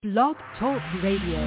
Blog Talk Radio.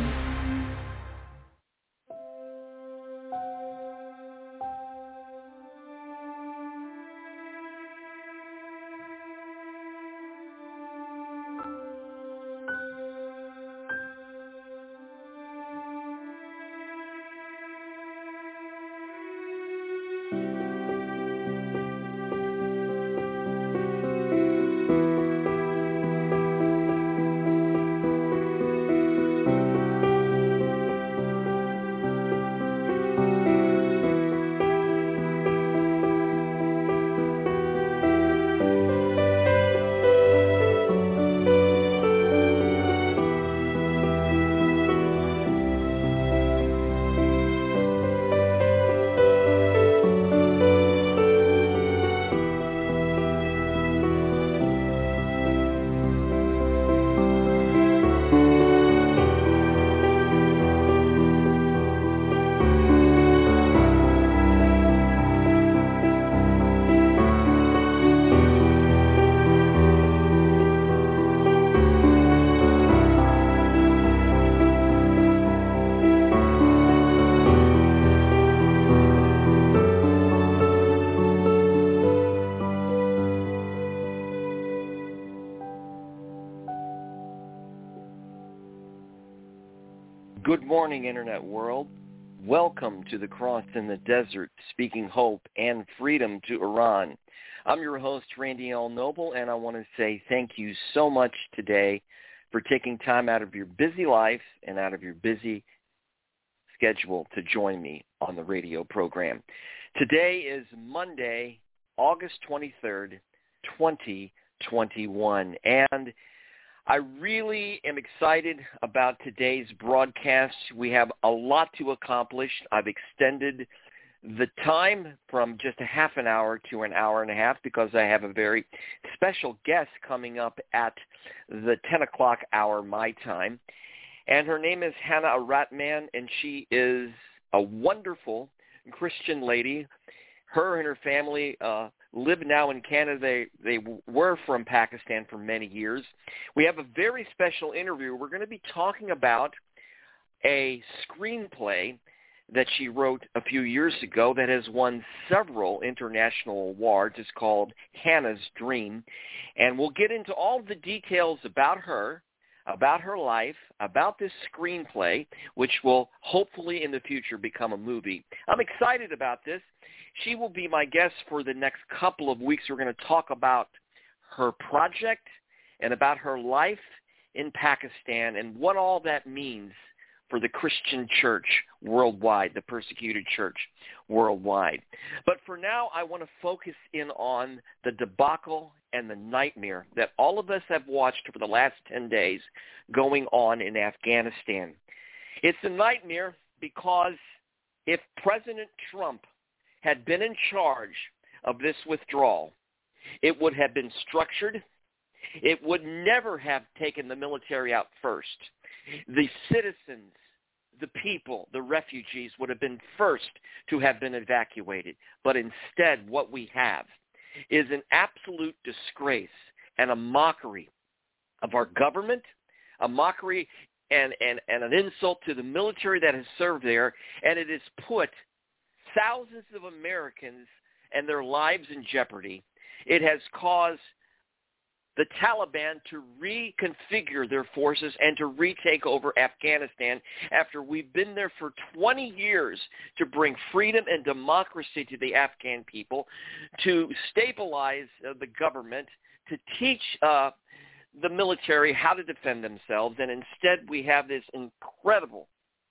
Good morning, Internet world. Welcome to the Cross in the Desert, speaking hope and freedom to Iran. I'm your host, Randy L. Noble, and I want to say thank you so much today for taking time out of your busy life and out of your busy schedule to join me on the radio program. Today is Monday, August 23rd, 2021, and I really am excited about today's broadcast. We have a lot to accomplish. I've extended the time from just a half an hour to an hour and a half because I have a very special guest coming up at the 10 o'clock hour my time. And her name is Hannah Aratman, and she is a wonderful Christian lady. Her and her family live now in Canada. They were from Pakistan for many years. We have a very special interview. We're going to be talking about a screenplay that she wrote a few years ago that has won several international awards. It's called Hannah's Dream. And we'll get into all the details about her life, about this screenplay, which will hopefully in the future become a movie. I'm excited about this. She will be my guest for the next couple of weeks. We're going to talk about her project and about her life in Pakistan and what all that means for the Christian church worldwide, the persecuted church worldwide. But for now, I want to focus in on the debacle and the nightmare that all of us have watched for the last 10 days going on in Afghanistan. It's a nightmare because if President Trump had been in charge of this withdrawal, it would have been structured. It would never have taken the military out first. The citizens, the people, the refugees would have been first to have been evacuated. But instead, what we have is an absolute disgrace and a mockery of our government, a mockery and an insult to the military that has served there, and it has put thousands of Americans and their lives in jeopardy. It has caused the Taliban to reconfigure their forces and to retake over Afghanistan after we've been there for 20 years to bring freedom and democracy to the Afghan people, to stabilize the government, to teach the military how to defend themselves. And instead we have this incredible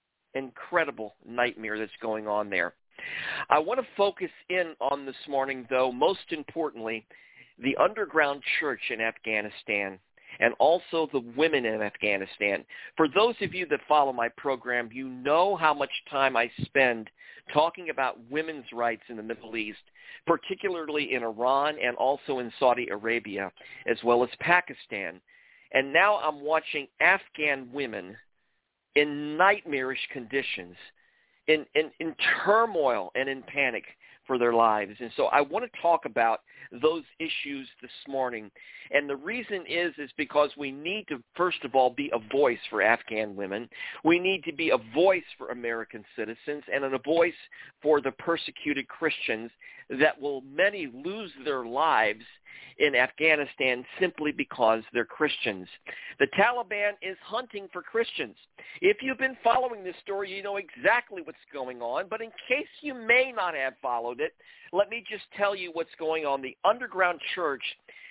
nightmare that's going on there. I want to focus in on this morning, though, most importantly, the underground church in Afghanistan and also the women in Afghanistan. For those of you that follow my program, you know how much time I spend talking about women's rights in the Middle East, particularly in Iran and also in Saudi Arabia, as well as Pakistan. And now I'm watching Afghan women in nightmarish conditions, in turmoil and in panic for their lives. And so I want to talk about those issues this morning. And the reason is because we need to, first of all, be a voice for Afghan women. We need to be a voice for American citizens and a voice for the persecuted Christians that will many lose their lives in Afghanistan simply because they're Christians. The Taliban is hunting for Christians. If you've been following this story, you know exactly what's going on. But in case you may not have followed it, let me just tell you what's going on. The underground church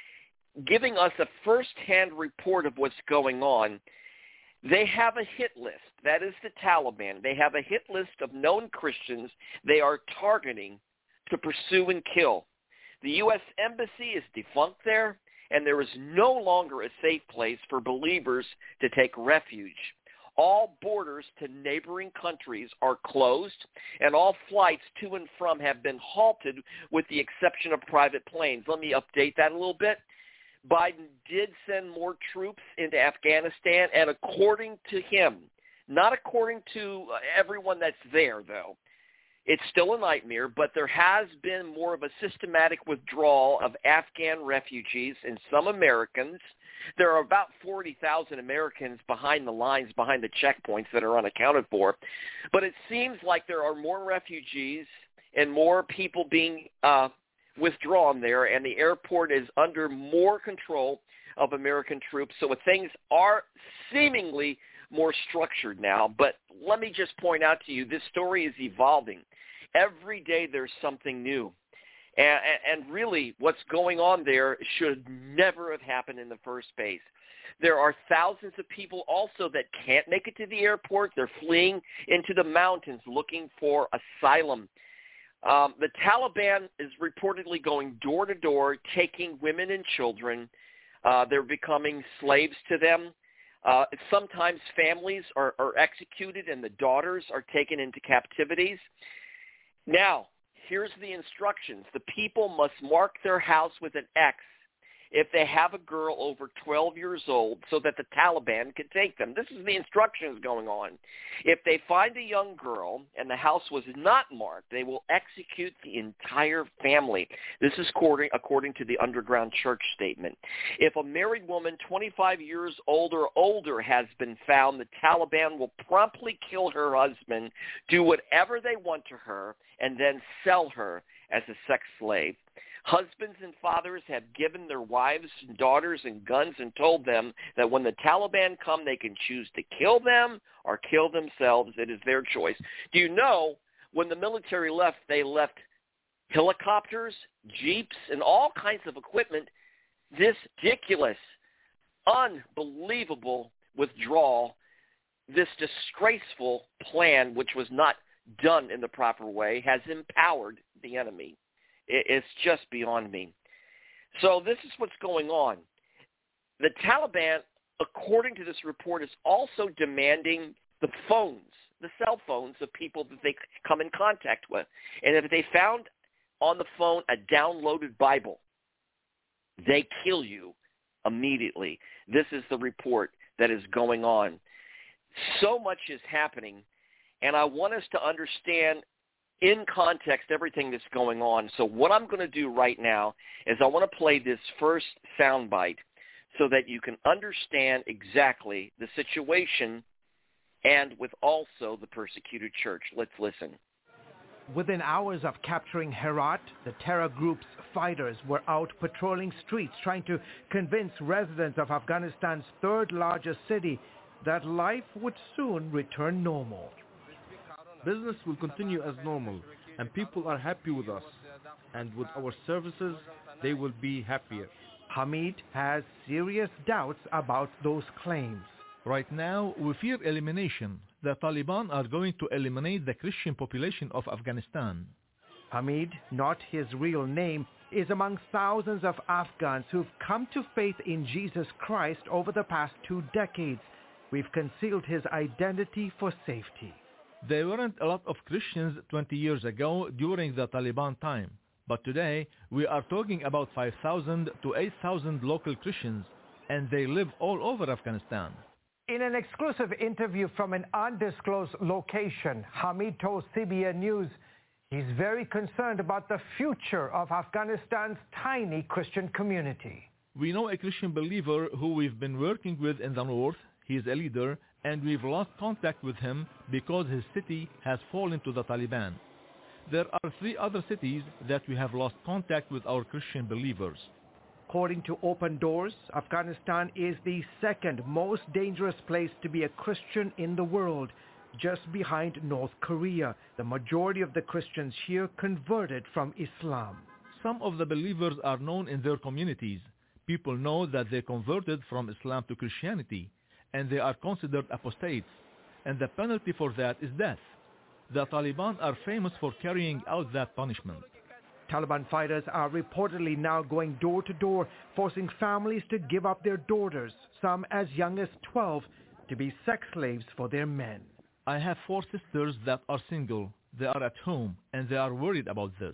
giving us a first-hand report of what's going on. They have a hit list. That is the Taliban. They have a hit list of known Christians they are targeting to pursue and kill. The U.S. Embassy is defunct there, and there is no longer a safe place for believers to take refuge. All borders to neighboring countries are closed, and all flights to and from have been halted with the exception of private planes. Let me update that a little bit. Biden did send more troops into Afghanistan, and according to him, not according to everyone that's there, though, it's still a nightmare, but there has been more of a systematic withdrawal of Afghan refugees and some Americans. There are about 40,000 Americans behind the lines, behind the checkpoints that are unaccounted for. But it seems like there are more refugees and more people being withdrawn there, and the airport is under more control of American troops. So things are seemingly more structured now. But let me just point out to you, this story is evolving. Every day there's something new. And really what's going on there should never have happened in the first place. There are thousands of people also that can't make it to the airport. They're fleeing into the mountains looking for asylum. The Taliban is reportedly going door to door, taking women and children. They're becoming slaves to them. Sometimes families are executed and the daughters are taken into captivities. Now, here's the instructions. The people must mark their house with an X if they have a girl over 12 years old so that the Taliban can take them. This is the instructions going on. If they find a young girl and the house was not marked, they will execute the entire family. This is according to the underground church statement. If a married woman 25 years old or older has been found, the Taliban will promptly kill her husband, do whatever they want to her, and then sell her as a sex slave. Husbands and fathers have given their wives and daughters and guns and told them that when the Taliban come, they can choose to kill them or kill themselves. It is their choice. Do you know when the military left, they left helicopters, jeeps, and all kinds of equipment? This ridiculous, unbelievable withdrawal, this disgraceful plan, which was not done in the proper way, has empowered the enemy. It's just beyond me. So this is what's going on. The Taliban, according to this report, is also demanding the phones, the cell phones of people that they come in contact with. And if they found on the phone a downloaded Bible, they kill you immediately. This is the report that is going on. So much is happening, and I want us to understand in context everything that's going on. So what I'm going to do right now is I want to play this first soundbite so that you can understand exactly the situation and with also the persecuted church. Let's listen. Within hours of capturing Herat, the terror group's fighters were out patrolling streets trying to convince residents of Afghanistan's third largest city that life would soon return normal. Business will continue as normal, and people are happy with us. And with our services, they will be happier. Hamid has serious doubts about those claims. Right now, we fear elimination. The Taliban are going to eliminate the Christian population of Afghanistan. Hamid, not his real name, is among thousands of Afghans who've come to faith in Jesus Christ over the past 2 decades. We've concealed his identity for safety. There weren't a lot of Christians 20 years ago during the Taliban time, but today we are talking about 5,000 to 8,000 local Christians, and they live all over Afghanistan. In an exclusive interview from an undisclosed location, Hamid told CBN News He's very concerned about the future of Afghanistan's tiny Christian community. We know a Christian believer who we've been working with in the north. He is a leader, and we've lost contact with him because his city has fallen to the Taliban. There are 3 other cities that we have lost contact with our Christian believers. According to Open Doors, Afghanistan is the second most dangerous place to be a Christian in the world, just behind North Korea. The majority of the Christians here converted from Islam. Some of the believers are known in their communities. People know that they converted from Islam to Christianity, and they are considered apostates, and the penalty for that is death. The Taliban are famous for carrying out that punishment. Taliban fighters are reportedly now going door to door, forcing families to give up their daughters, some as young as 12, to be sex slaves for their men. I have 4 sisters that are single. They are at home, and they are worried about this.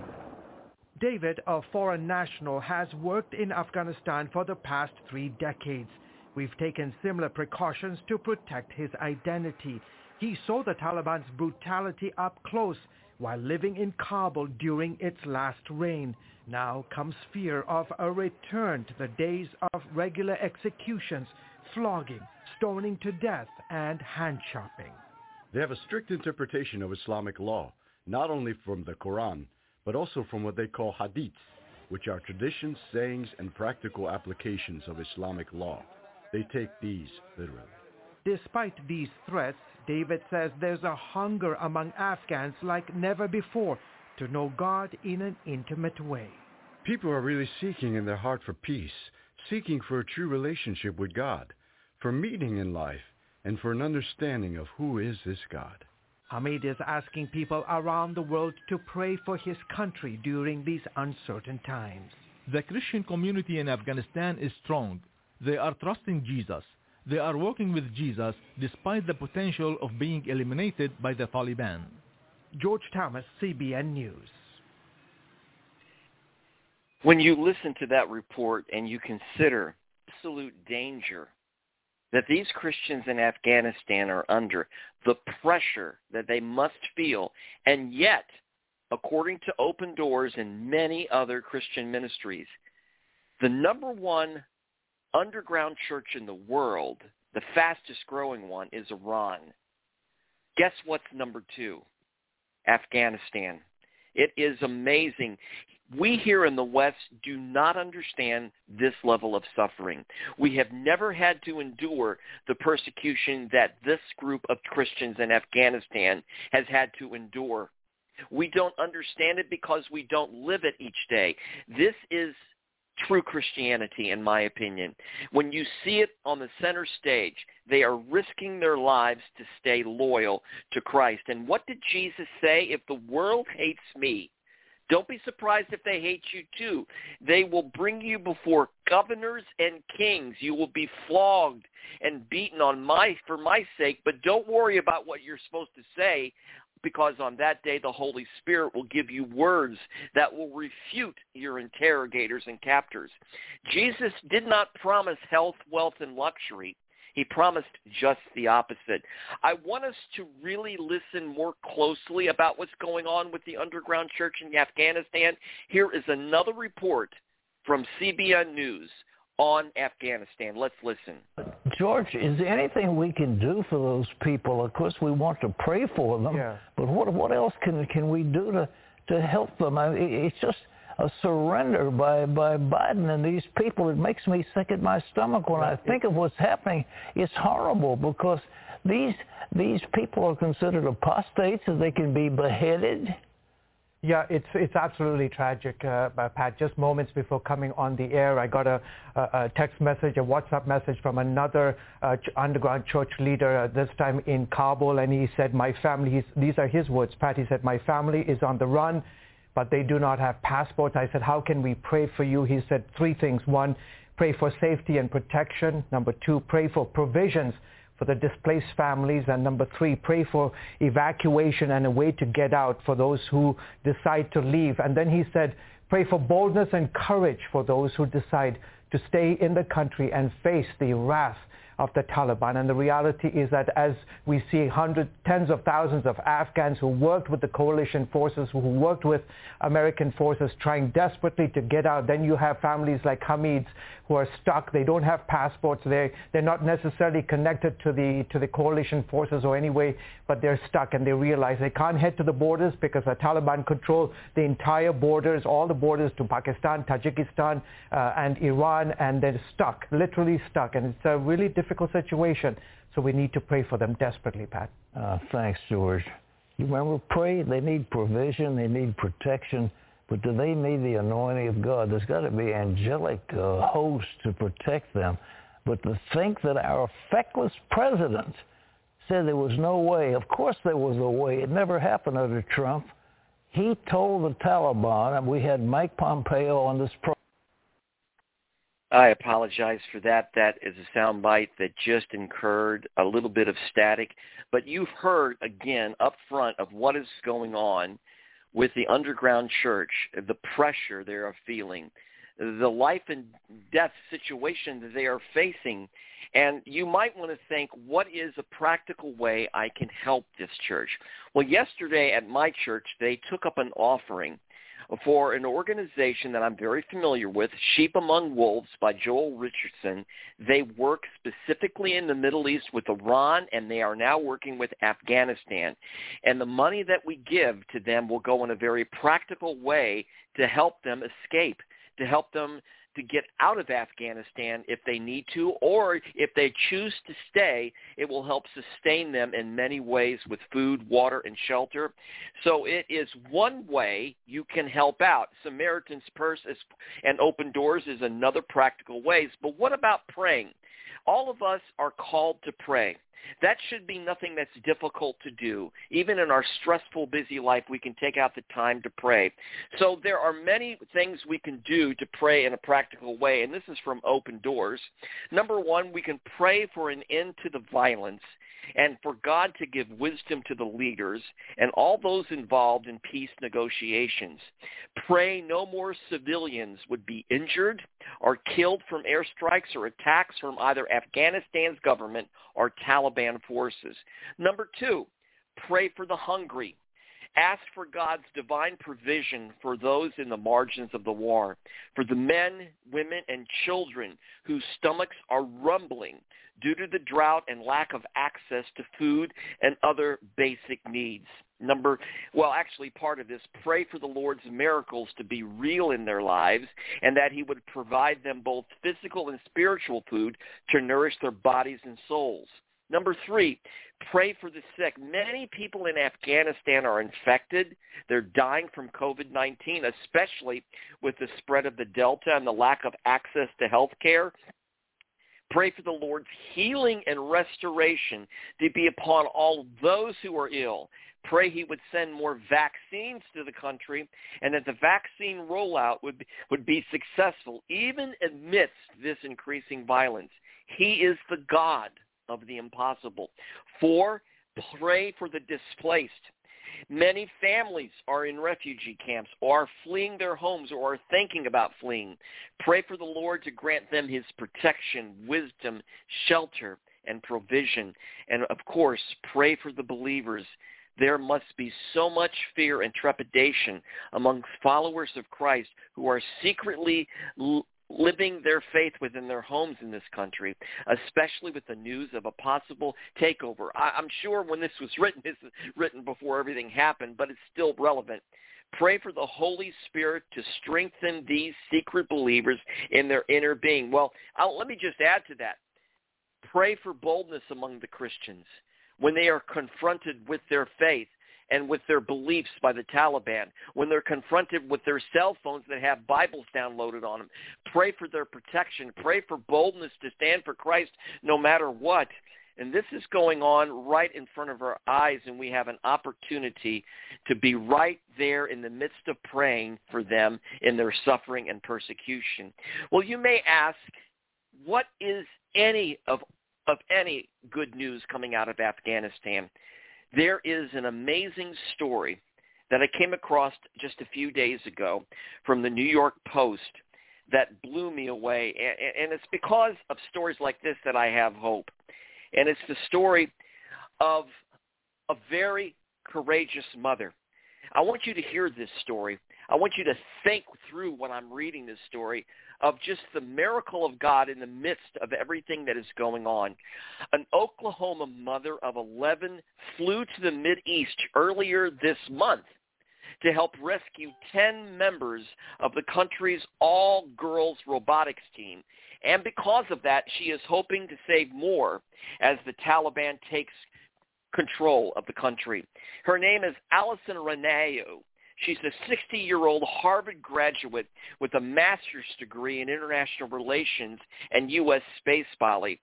David, a foreign national, has worked in Afghanistan for the past 3 decades. We've taken similar precautions to protect his identity. He saw the Taliban's brutality up close while living in Kabul during its last reign. Now comes fear of a return to the days of regular executions, flogging, stoning to death, and hand-chopping. They have a strict interpretation of Islamic law, not only from the Quran, but also from what they call hadiths, which are traditions, sayings, and practical applications of Islamic law. They take these literally. Despite these threats, David says there's a hunger among Afghans like never before to know God in an intimate way. People are really seeking in their heart for peace, seeking for a true relationship with God, for meaning in life, and for an understanding of who is this God. Hamid is asking people around the world to pray for his country during these uncertain times. The Christian community in Afghanistan is strong. They are trusting Jesus. They are working with Jesus despite the potential of being eliminated by the Taliban. George Thomas, CBN News. When you listen to that report and you consider absolute danger that these Christians in Afghanistan are under, the pressure that they must feel, and yet, according to Open Doors and many other Christian ministries, the number one underground church in the world, the fastest growing one, is Iran. Guess what's number 2? Afghanistan. It is amazing. We here in the West do not understand this level of suffering. We have never had to endure the persecution that this group of Christians in Afghanistan has had to endure. We don't understand it because we don't live it each day. This is true Christianity, in my opinion. When you see it on the center stage, they are risking their lives to stay loyal to Christ. And what did Jesus say? If the world hates me, don't be surprised if they hate you too. They will bring you before governors and kings. You will be flogged and beaten for my sake, but don't worry about what you're supposed to say, because on that day the Holy Spirit will give you words that will refute your interrogators and captors. Jesus did not promise health, wealth, and luxury. He promised just the opposite. I want us to really listen more closely about what's going on with the underground church in Afghanistan. Here is another report from CBN News on Afghanistan. Let's listen. George, is there anything we can do for those people? Of course, we want to pray for them, but what else can we do to help them? I mean, it's just a surrender by Biden and these people. It makes me sick at my stomach when I think of what's happening. It's horrible because these people are considered apostates, and they can be beheaded. Yeah, it's absolutely tragic, Pat. Just moments before coming on the air, I got a text message, a WhatsApp message from another underground church leader, this time in Kabul, and he said, my family, these are his words, Pat, he said, my family is on the run, but they do not have passports. I said, how can we pray for you? He said 3 things. 1, pray for safety and protection. Number 2, pray for provisions for the displaced families. And number 3, pray for evacuation and a way to get out for those who decide to leave. And then he said, pray for boldness and courage for those who decide to stay in the country and face the wrath of the Taliban. And the reality is that as we see tens of thousands of Afghans who worked with the coalition forces, who worked with American forces trying desperately to get out, then you have families like Hamid's who are stuck. They don't have passports. They're not necessarily connected to the coalition forces or any way, but they're stuck, and they realize they can't head to the borders because the Taliban control the entire borders, all the borders to Pakistan, Tajikistan, and Iran, and they're stuck, literally stuck, and it's a really difficult situation. So we need to pray for them desperately, Pat. Thanks, George. You remember, pray, they need provision, they need protection, but do they need the anointing of God? There's got to be angelic hosts to protect them. But to think that our feckless president said there was no way, of course there was a way. It never happened under Trump. He told the Taliban, and we had Mike Pompeo on this program. I apologize for that. That is a soundbite that just incurred a little bit of static. But you've heard, again, up front of what is going on with the underground church, the pressure they are feeling, the life and death situation that they are facing. And you might want to think, what is a practical way I can help this church? Well, yesterday at my church, they took up an offering for an organization that I'm very familiar with, Sheep Among Wolves by Joel Richardson. They work specifically in the Middle East with Iran, and they are now working with Afghanistan. And the money that we give to them will go in a very practical way to help them escape, to help them to get out of Afghanistan if they need to, or if they choose to stay, it will help sustain them in many ways with food, water, and shelter. So it is one way you can help out. Samaritan's Purse and Open Doors is another practical ways. But what about praying? All of us are called to pray. That should be nothing that's difficult to do. Even in our stressful, busy life, we can take out the time to pray. So there are many things we can do to pray in a practical way, and this is from Open Doors. Number one, we can pray for an end to the violence and for God to give wisdom to the leaders and all those involved in peace negotiations. Pray no more civilians would be injured or killed from airstrikes or attacks from either Afghanistan's government or Taliban forces. Number two, pray for the hungry. Ask for God's divine provision for those in the margins of the war, for the men, women, and children whose stomachs are rumbling due to the drought and lack of access to food and other basic needs. Part of this, pray for the Lord's miracles to be real in their lives and that he would provide them both physical and spiritual food to nourish their bodies and souls. Number three, pray for the sick. Many people in Afghanistan are infected. They're dying from COVID-19, especially with the spread of the Delta and the lack of access to health care. Pray for the Lord's healing and restoration to be upon all those who are ill. Pray he would send more vaccines to the country and that the vaccine rollout would be successful even amidst this increasing violence. He is the God of the impossible. 4, pray for the displaced. Many families are in refugee camps or are fleeing their homes or are thinking about fleeing. Pray for the Lord to grant them his protection, wisdom, shelter, and provision. And, of course, pray for the believers. There must be so much fear and trepidation amongst followers of Christ who are secretly living their faith within their homes in this country, especially with the news of a possible takeover. I'm sure when this was written, this was written before everything happened, but it's still relevant. Pray for the Holy Spirit to strengthen these secret believers in their inner being. Well, let me just add to that. Pray for boldness among the Christians when they are confronted with their faith and with their beliefs by the Taliban, when they're confronted with their cell phones that have Bibles downloaded on them. Pray for their protection. Pray for boldness to stand for Christ no matter what. And this is going on right in front of our eyes, and we have an opportunity to be right there in the midst of praying for them in their suffering and persecution. Well, you may ask, what is any good news coming out of Afghanistan? There is an amazing story that I came across just a few days ago from the New York Post that blew me away. And it's because of stories like this that I have hope. And it's the story of a very courageous mother. I want you to hear this story. I want you to think through when I'm reading this story of just the miracle of God in the midst of everything that is going on. An Oklahoma mother of 11 flew to the Mideast earlier this month to help rescue 10 members of the country's all-girls robotics team. And because of that, she is hoping to save more as the Taliban takes control of the country. Her name is Allison Ranao. She's a 60-year-old Harvard graduate with a master's degree in international relations and U.S. space policy.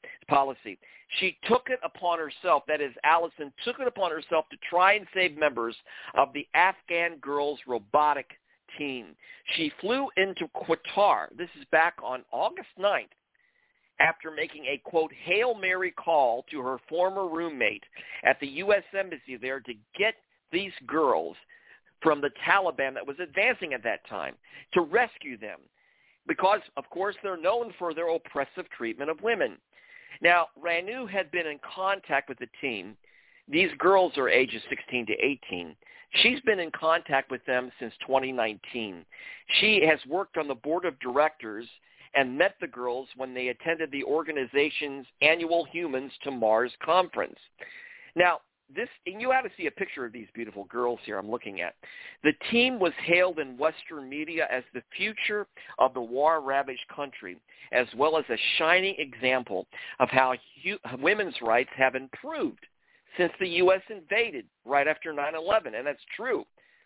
She took it upon herself, that is, Allison took it upon herself to try and save members of the Afghan girls' robotic team. She flew into Qatar. This is back on August 9th. After making a, quote, Hail Mary call to her former roommate at the U.S. Embassy there to get these girls from the Taliban that was advancing at that time, to rescue them. Because, of course, they're known for their oppressive treatment of women. Now, Ranu had been in contact with the team. These girls are ages 16 to 18. She's been in contact with them since 2019. She has worked on the board of directors and met the girls when they attended the organization's annual Humans to Mars conference. Now, and you ought to see a picture of these beautiful girls here I'm looking at. The team was hailed in Western media as the future of the war-ravaged country, as well as a shining example of how women's rights have improved since the U.S. invaded right after 9/11, and that's true.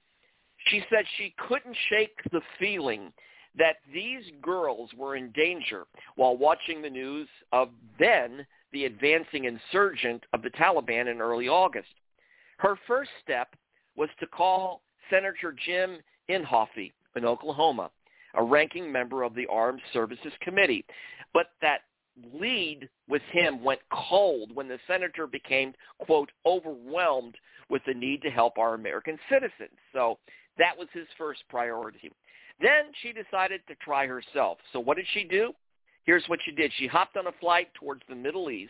She said she couldn't shake the feeling that these girls were in danger while watching the news of then the advancing insurgent of the Taliban in early August. Her first step was to call Senator Jim Inhofe in Oklahoma, a ranking member of the Armed Services Committee. But that lead with him went cold when the senator became, quote, overwhelmed with the need to help our American citizens. So that was his first priority. Then she decided to try herself. So what did she do? Here's what she did. She hopped on a flight towards the Middle East,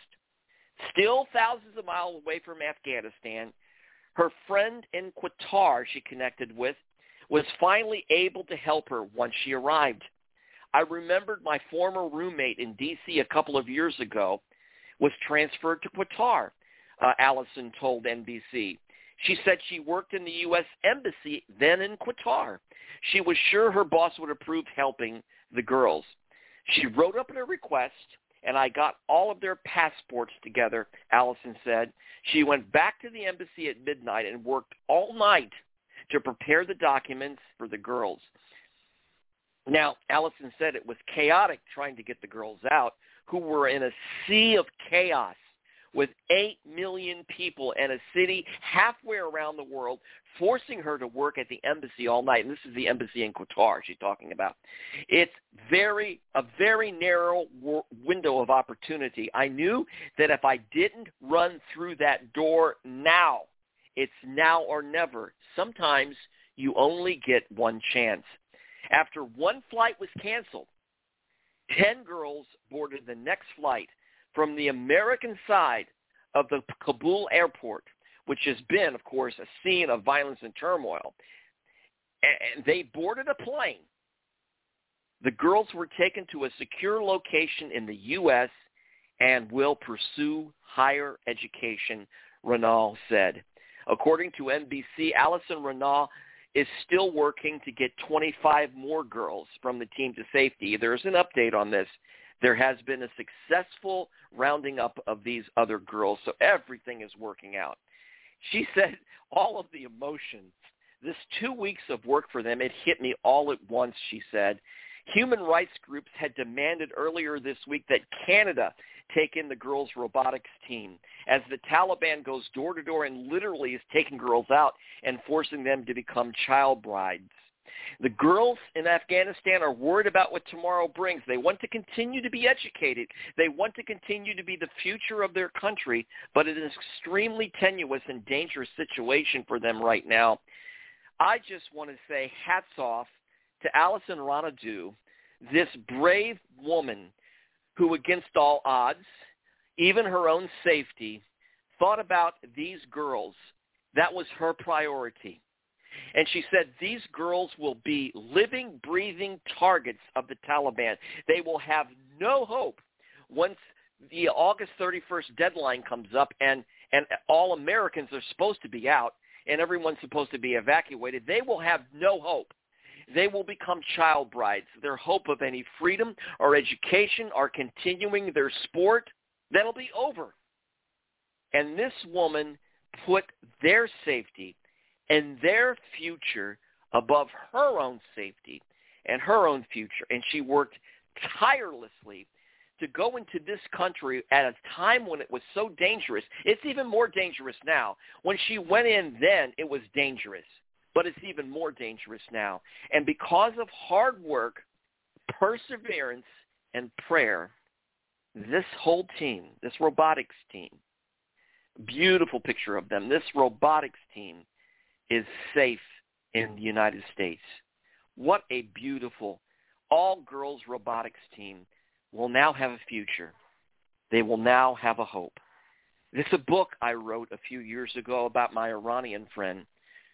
still thousands of miles away from Afghanistan. Her friend in Qatar she connected with was finally able to help her once she arrived. I remembered my former roommate in D.C. a couple of years ago was transferred to Qatar, Allison told NBC. She said she worked in the U.S. Embassy then in Qatar. She was sure her boss would approve helping the girls. She wrote up a request, and I got all of their passports together, Allison said. She went back to the embassy at midnight and worked all night to prepare the documents for the girls. Now, Allison said it was chaotic trying to get the girls out, who were in a sea of chaos with 8 million people and a city halfway around the world forcing her to work at the embassy all night. And this is the embassy in Qatar she's talking about. It's a very narrow window of opportunity. I knew that if I didn't run through that door now, it's now or never. Sometimes you only get one chance. After one flight was canceled, 10 girls boarded the next flight from the American side of the Kabul airport, which has been, of course, a scene of violence and turmoil. And they boarded a plane. The girls were taken to a secure location in the U.S. and will pursue higher education, Ranal said. According to NBC, Allison Ranal is still working to get 25 more girls from the team to safety. There's an update on this. There has been a successful rounding up of these other girls, so everything is working out. She said all of the emotions, this 2 weeks of work for them, it hit me all at once, she said. Human rights groups had demanded earlier this week that Canada take in the girls' robotics team as the Taliban goes door to door and literally is taking girls out and forcing them to become child brides. The girls in Afghanistan are worried about what tomorrow brings. They want to continue to be educated. They want to continue to be the future of their country, but it is an extremely tenuous and dangerous situation for them right now. I just want to say hats off to Allison Ranadu this brave woman who, against all odds, even her own safety, thought about these girls. That was her priority. And she said, these girls will be living, breathing targets of the Taliban. They will have no hope once the August 31st deadline comes up and all Americans are supposed to be out and everyone's supposed to be evacuated. They will have no hope. They will become child brides. Their hope of any freedom or education or continuing their sport, that'll be over. And this woman put their safety and their future above her own safety and her own future. And she worked tirelessly to go into this country at a time when it was so dangerous. It's even more dangerous now. When she went in then, it was dangerous. But it's even more dangerous now. And because of hard work, perseverance, and prayer, this whole team, this robotics team, beautiful picture of them, this robotics team is safe in the United States. What a beautiful all-girls robotics team will now have a future. They will now have a hope. This is a book I wrote a few years ago about my Iranian friend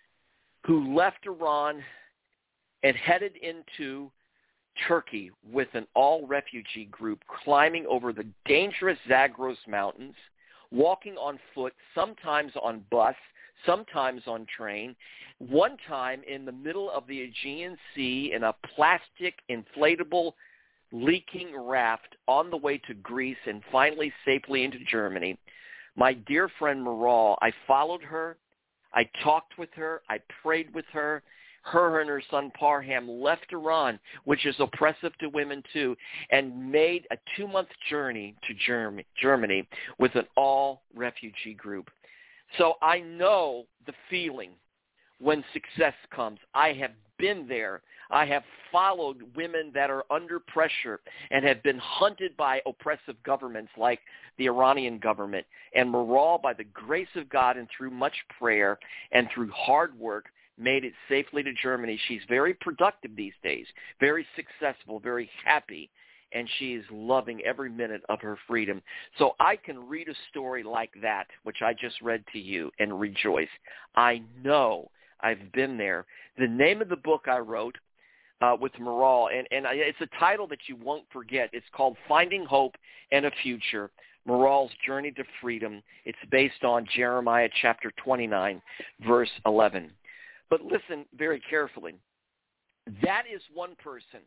who left Iran and headed into Turkey with an all-refugee group, climbing over the dangerous Zagros Mountains, walking on foot, sometimes on bus, sometimes on train, one time in the middle of the Aegean Sea in a plastic inflatable leaking raft on the way to Greece and finally safely into Germany. My dear friend Maral, I followed her. I talked with her. I prayed with her. Her and her son Parham left Iran, which is oppressive to women too, and made a 2-month journey to Germany with an all-refugee group. So I know the feeling when success comes. I have been there. I have followed women that are under pressure and have been hunted by oppressive governments like the Iranian government. And Maral, by the grace of God and through much prayer and through hard work, made it safely to Germany. She's very productive these days, very successful, very happy, and she is loving every minute of her freedom. So I can read a story like that, which I just read to you, and rejoice. I know I've been there. The name of the book I wrote with Maral, and it's a title that you won't forget. It's called Finding Hope and a Future, Maral's Journey to Freedom. It's based on Jeremiah chapter 29, verse 11. But listen very carefully. That is one person.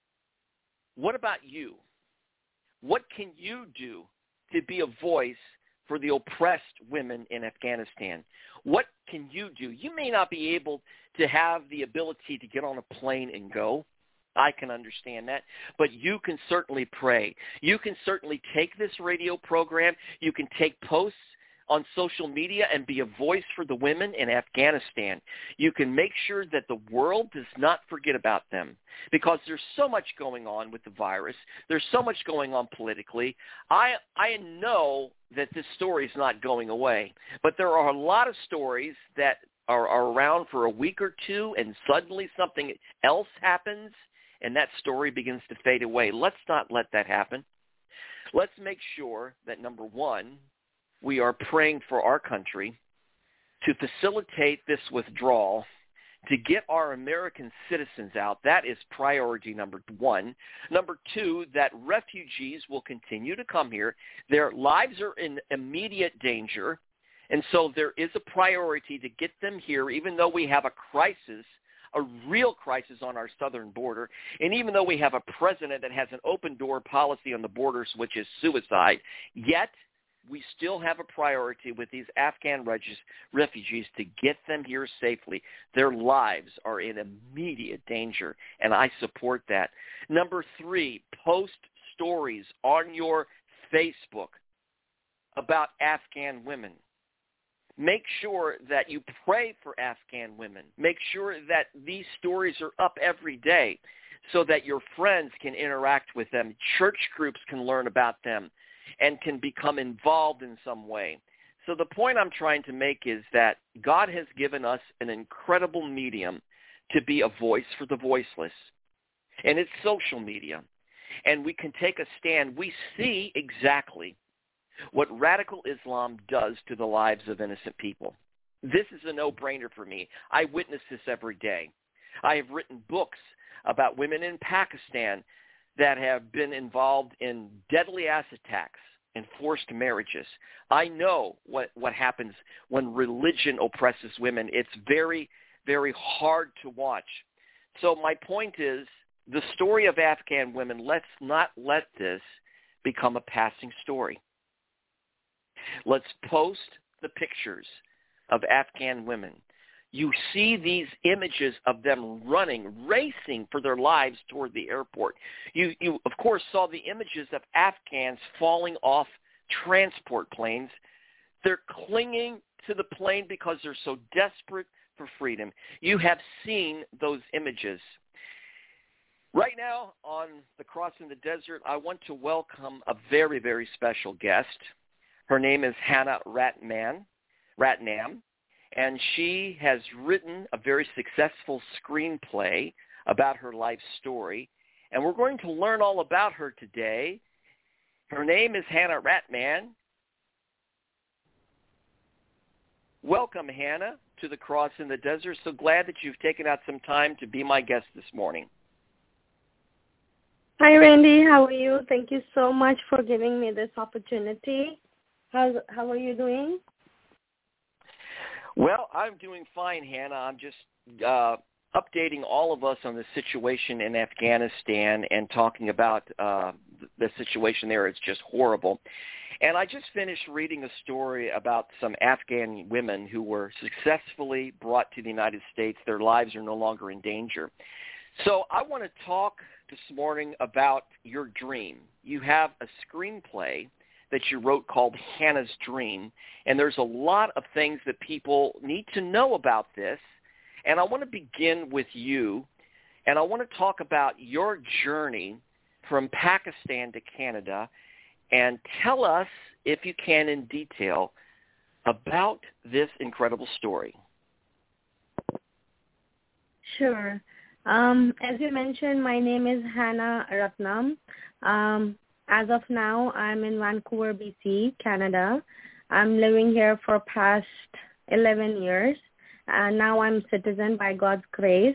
What about you? What can you do to be a voice for the oppressed women in Afghanistan? What can you do? You may not be able to have the ability to get on a plane and go. I can understand that. But you can certainly pray. You can certainly take this radio program. You can take posts on social media and be a voice for the women in Afghanistan. You can make sure that the world does not forget about them, because there's so much going on with the virus. There's so much going on politically. I know that this story is not going away, but there are a lot of stories that are around for a week or two, and suddenly something else happens, and that story begins to fade away. Let's not let that happen. Let's make sure that, number one, we are praying for our country to facilitate this withdrawal, to get our American citizens out. That is priority number one. Number two, that refugees will continue to come here. Their lives are in immediate danger, and so there is a priority to get them here, even though we have a crisis, a real crisis on our southern border, and even though we have a president that has an open-door policy on the borders, which is suicide, yet we still have a priority with these Afghan refugees to get them here safely. Their lives are in immediate danger, and I support that. Number three, post stories on your Facebook about Afghan women. Make sure that you pray for Afghan women. Make sure that these stories are up every day so that your friends can interact with them. Church groups can learn about them and can become involved in some way. So the point I'm trying to make is that God has given us an incredible medium to be a voice for the voiceless. and it's social media, and we can take a stand, we see exactly what radical Islam does to the lives of innocent people. This is a no-brainer for me. I witness this every day. I have written books about women in Pakistan that have been involved in deadly acid attacks and forced marriages. I know what happens when religion oppresses women. It's very, very hard to watch. So my point is, the story of Afghan women, let's not let this become a passing story. Let's post the pictures of Afghan women. You see these images of them running, racing for their lives toward the airport. You of course, saw the images of Afghans falling off transport planes. They're clinging to the plane because they're so desperate for freedom. You have seen those images. Right now on the Crossing the Desert, I want to welcome a very, very special guest. Her name is Hannah Ratnam, and she has written a very successful screenplay about her life story, and we're going to learn all about her today. Her name is Hannah Ratnam. Welcome, Hannah, to the Crossing the Desert. So glad that you've taken out some time to be my guest this morning. Hi, Randy. How are you? Thank you so much for giving me this opportunity. How are you doing? Well, I'm doing fine, Hannah. I'm just updating all of us on the situation in Afghanistan and talking about the situation there. It's just horrible. And I just finished reading a story about some Afghan women who were successfully brought to the United States. Their lives are no longer in danger. So I want to talk this morning about your dream. You have a screenplay that you wrote called Hannah's Dream, and there's a lot of things that people need to know about this. And I want to begin with you, and I want to talk about your journey from Pakistan to Canada, and tell us, if you can, in detail about this incredible story. Sure. As you mentioned, my name is Hannah Ratnam. As of now, I'm in Vancouver, BC, Canada. I'm living here for past 11 years, and now I'm a citizen by God's grace.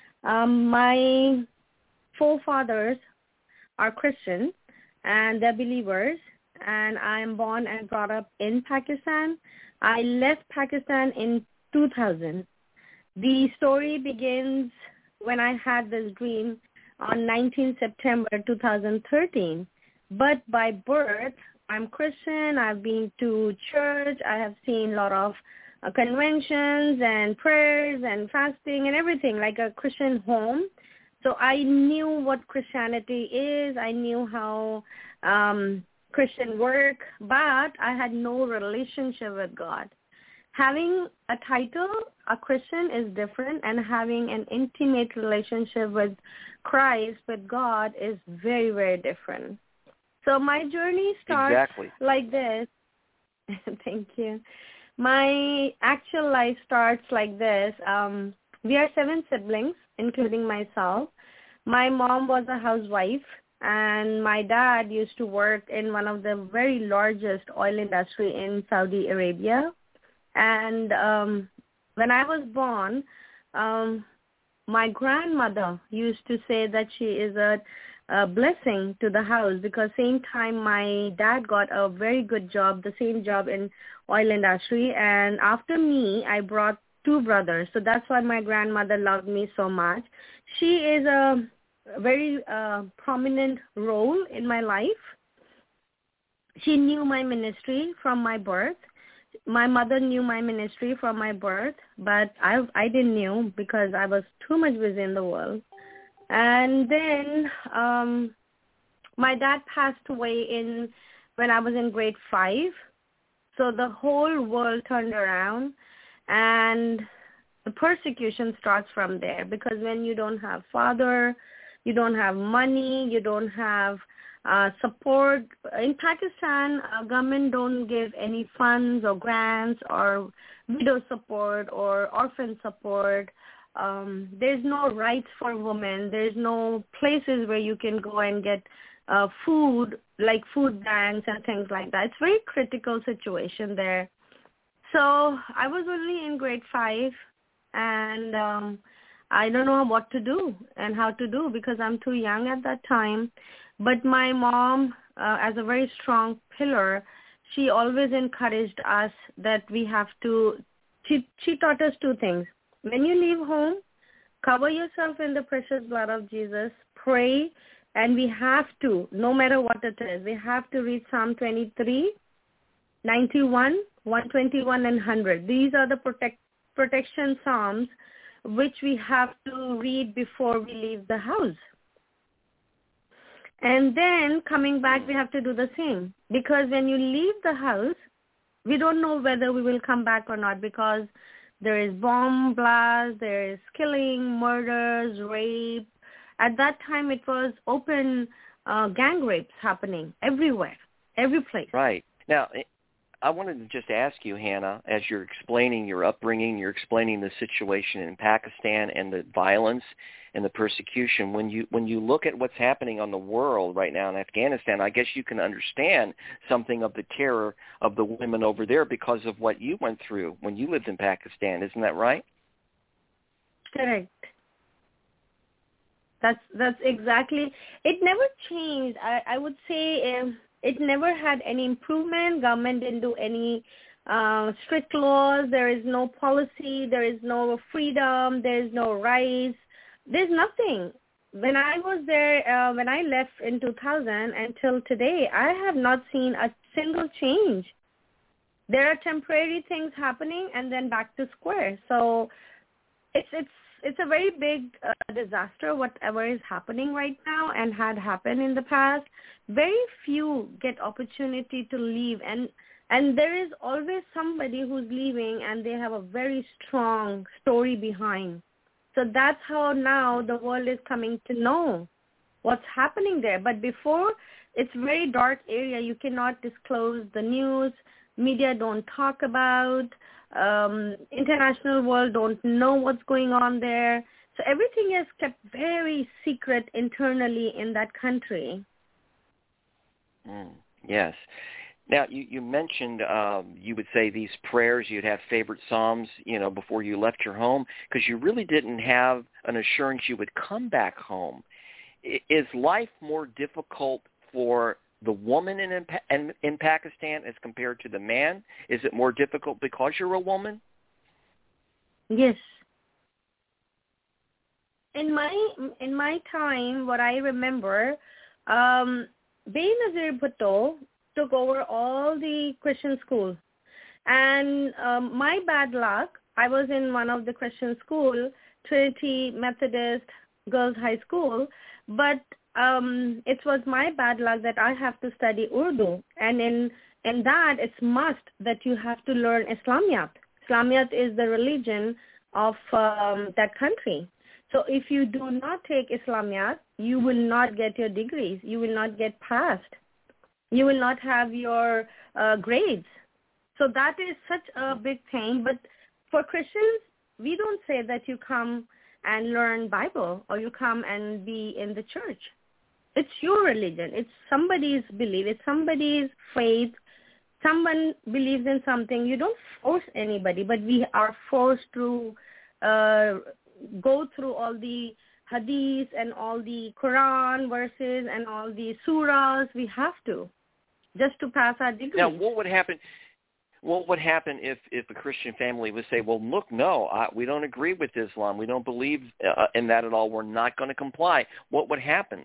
My forefathers are Christian, and they're believers, and I'm born and brought up in Pakistan. I left Pakistan in 2000. The story begins when I had this dream on 19 September 2013. But by birth, I'm Christian. I've been to church. I have seen a lot of conventions and prayers and fasting and everything, like a Christian home. So I knew what Christianity is. I knew how Christian work, but I had no relationship with God. Having a title, a Christian, is different, and having an intimate relationship with Christ, with God, is very, very different. So my journey starts like this. Thank you. My actual life starts like this. We are 7 siblings, including myself. My mom was a housewife, and my dad used to work in one of the very largest oil industry in Saudi Arabia. And when I was born, my grandmother used to say that she is a blessing to the house, because same time my dad got a very good job, the same job in oil industry, and after me I brought 2 brothers. So that's why my grandmother loved me so much. She is a very prominent role in my life. She knew my ministry from my birth. My mother knew my ministry from my birth, but I didn't know because I was too much busy in the world. And then my dad passed away when I was in grade 5. So the whole world turned around, and the persecution starts from there, because when you don't have father, you don't have money, you don't have support. In Pakistan, government don't give any funds or grants or widow support or orphan support. there's no rights for women. There's no places where you can go and get food, like food banks and things like that. It's a very critical situation there. So I was only in grade 5, and I don't know what to do and how to do because I'm too young at that time. But my mom, as a very strong pillar, she always encouraged us that we have to, she taught us 2 things. When you leave home, cover yourself in the precious blood of Jesus, pray, and we have to, no matter what it is, we have to read Psalm 23, 91, 121, and 100. These are the protection psalms which we have to read before we leave the house. And then coming back, we have to do the same. Because when you leave the house, we don't know whether we will come back or not because there is bomb blast, there is killing, murders, rape. At that time, it was open gang rapes happening everywhere, every place. Right. Now, I wanted to just ask you, Hannah, as you're explaining your upbringing, you're explaining the situation in Pakistan and the violence and the persecution. When you look at what's happening on the world right now in Afghanistan, I guess you can understand something of the terror of the women over there because of what you went through when you lived in Pakistan. Isn't that right? Correct. That's exactly. It never changed. I would say it never had any improvement. Government didn't do any strict laws. There is no policy. There is no freedom. There is no rights. There's nothing. When I was there, when I left in 2000 until today, I have not seen a single change. There are temporary things happening and then back to square. So it's a very big disaster, whatever is happening right now and had happened in the past. Very few get opportunity to leave, and there is always somebody who's leaving, and they have a very strong story behind. So that's how now the world is coming to know what's happening there. But before, it's a very dark area. You cannot disclose the news. Media don't talk about. International world don't know what's going on there. So everything is kept very secret internally in that country. Yes. Now, you mentioned you would say these prayers, you'd have favorite psalms, before you left your home, because you really didn't have an assurance you would come back home. Is life more difficult for the woman in Pakistan as compared to the man? Is it more difficult because you're a woman? Yes. In my time, what I remember, Benazir Bhutto took over all the Christian schools. And my bad luck, I was in one of the Christian school, Trinity Methodist Girls High School, but it was my bad luck that I have to study Urdu. And in that, it's must that you have to learn Islamiyat. Islamiyat is the religion of that country. So if you do not take Islamiyat, you will not get your degrees. You will not get passed. You will not have your grades. So that is such a big thing. But for Christians, we don't say that you come and learn Bible or you come and be in the church. It's your religion. It's somebody's belief. It's somebody's faith. Someone believes in something. You don't force anybody, but we are forced to go through all the hadiths and all the Quran verses and all the surahs. We have to, just to pass our degree. Now, what would happen? What would happen if a Christian family would say, well, look, no, we don't agree with Islam. We don't believe in that at all. We're not going to comply. What would happen?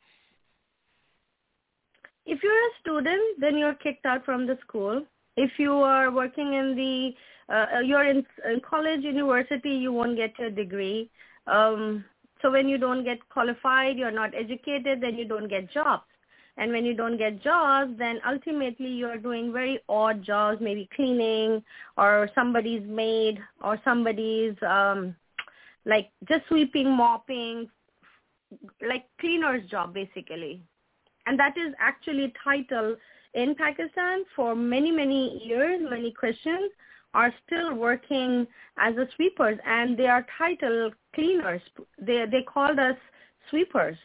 If you're a student, then you're kicked out from the school. If you are working in you're in college, university, you won't get your degree. So when you don't get qualified, you're not educated, then you don't get jobs. And when you don't get jobs, then ultimately you're doing very odd jobs, maybe cleaning or somebody's maid or somebody's like just sweeping, mopping, like cleaner's job basically. And that is actually title in Pakistan, for many, many years, many Christians are still working as a sweepers, and they are titled cleaners. They called us sweepers.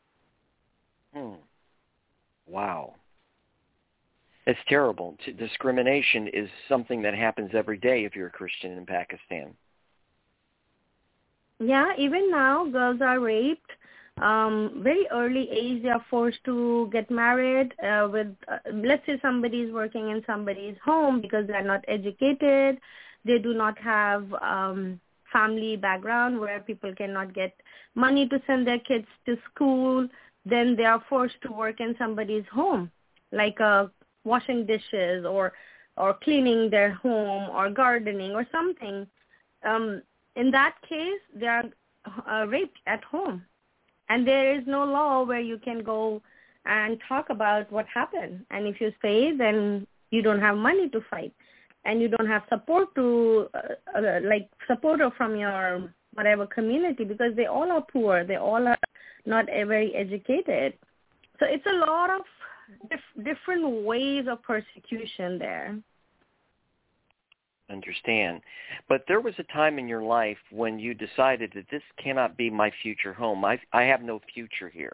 Wow. It's terrible. Discrimination is something that happens every day if you're a Christian in Pakistan. Yeah, even now, girls are raped. Very early age, they are forced to get married let's say somebody is working in somebody's home because they are not educated. They do not have family background where people cannot get money to send their kids to school. Then they are forced to work in somebody's home, like washing dishes or cleaning their home or gardening or something. In that case, they are raped at home. And there is no law where you can go and talk about what happened. And if you say, then you don't have money to fight. And you don't have support support from your whatever community, because they all are poor. They all are not very educated. So it's a lot of different ways of persecution there. Understand. But there was a time in your life when you decided that this cannot be my future home. I have no future here.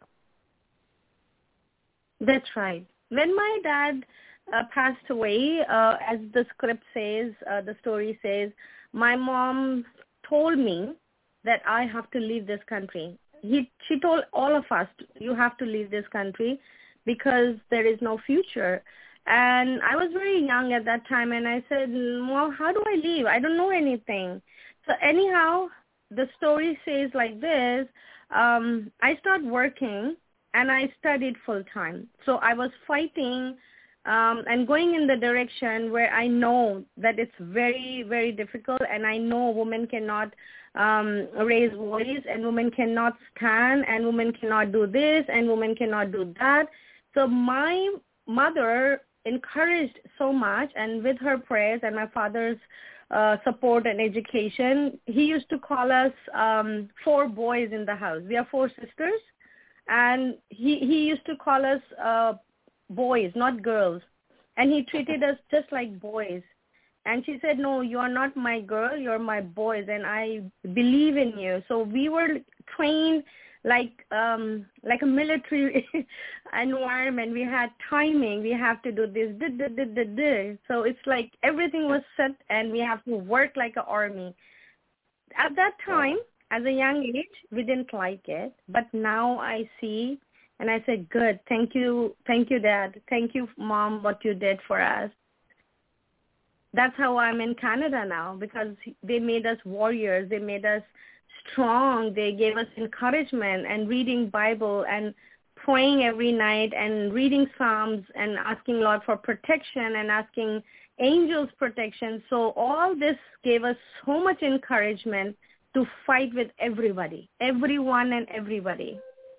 That's right. When my dad passed away, as the script says, the story says, my mom told me that I have to leave this country. She told all of us, you have to leave this country because there is no future. And I was very young at that time, and I said, well, how do I leave? I don't know anything. So anyhow, the story says like this. I started working, and I studied full-time. So I was fighting and going in the direction where I know that it's very, very difficult, and I know women cannot raise voice, and women cannot stand, and women cannot do this, and women cannot do that. So my mother encouraged so much, and with her prayers and my father's support and education, he used to call us 4 boys in the house. We are 4 sisters, and he used to call us boys, not girls, and he treated us just like boys. And she said, no, you are not my girl, you're my boys, and I believe in you. So we were trained like a military environment. We had timing. We have to do this. So it's like everything was set, and we have to work like an army. At that time, as a young age, we didn't like it. But now I see, and I said, good. Thank you, Dad. Thank you, Mom, what you did for us. That's how I'm in Canada now, because they made us warriors. They made us strong. They gave us encouragement, and reading Bible and praying every night and reading Psalms and asking Lord for protection and asking angels protection. So all this gave us so much encouragement to fight with everybody, everyone and everybody.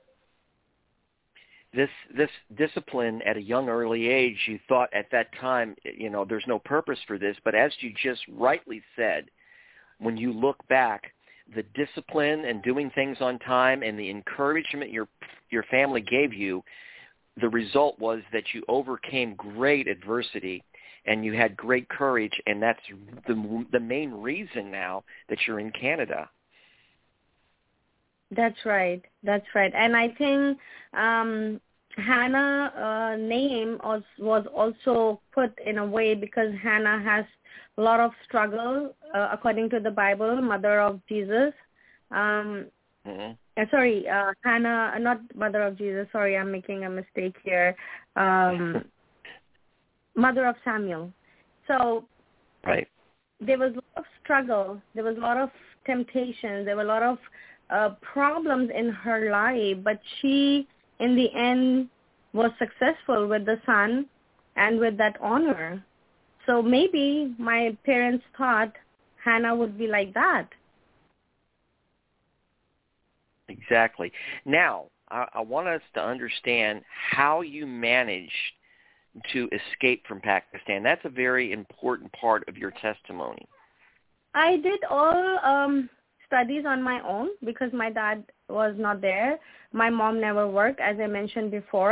This discipline at a young early age, you thought at that time, there's no purpose for this. But as you just rightly said, when you look back, the discipline and doing things on time and the encouragement your family gave you, the result was that you overcame great adversity and you had great courage, and that's the main reason now that you're in Canada. That's right. And I think Hannah name was also put in a way because Hannah has a lot of struggle, according to the Bible, mother of Jesus. Hannah, not mother of Jesus. Sorry, I'm making a mistake here. Mother of Samuel. So right. There was a lot of struggle. There was a lot of temptation. There were a lot of problems in her life, but she, in the end, was successful with the son and with that honor. So maybe my parents thought Hannah would be like that. Exactly. Now, I want us to understand how you managed to escape from Pakistan. That's a very important part of your testimony. I did all studies on my own because my dad was not there. My mom never worked, as I mentioned before.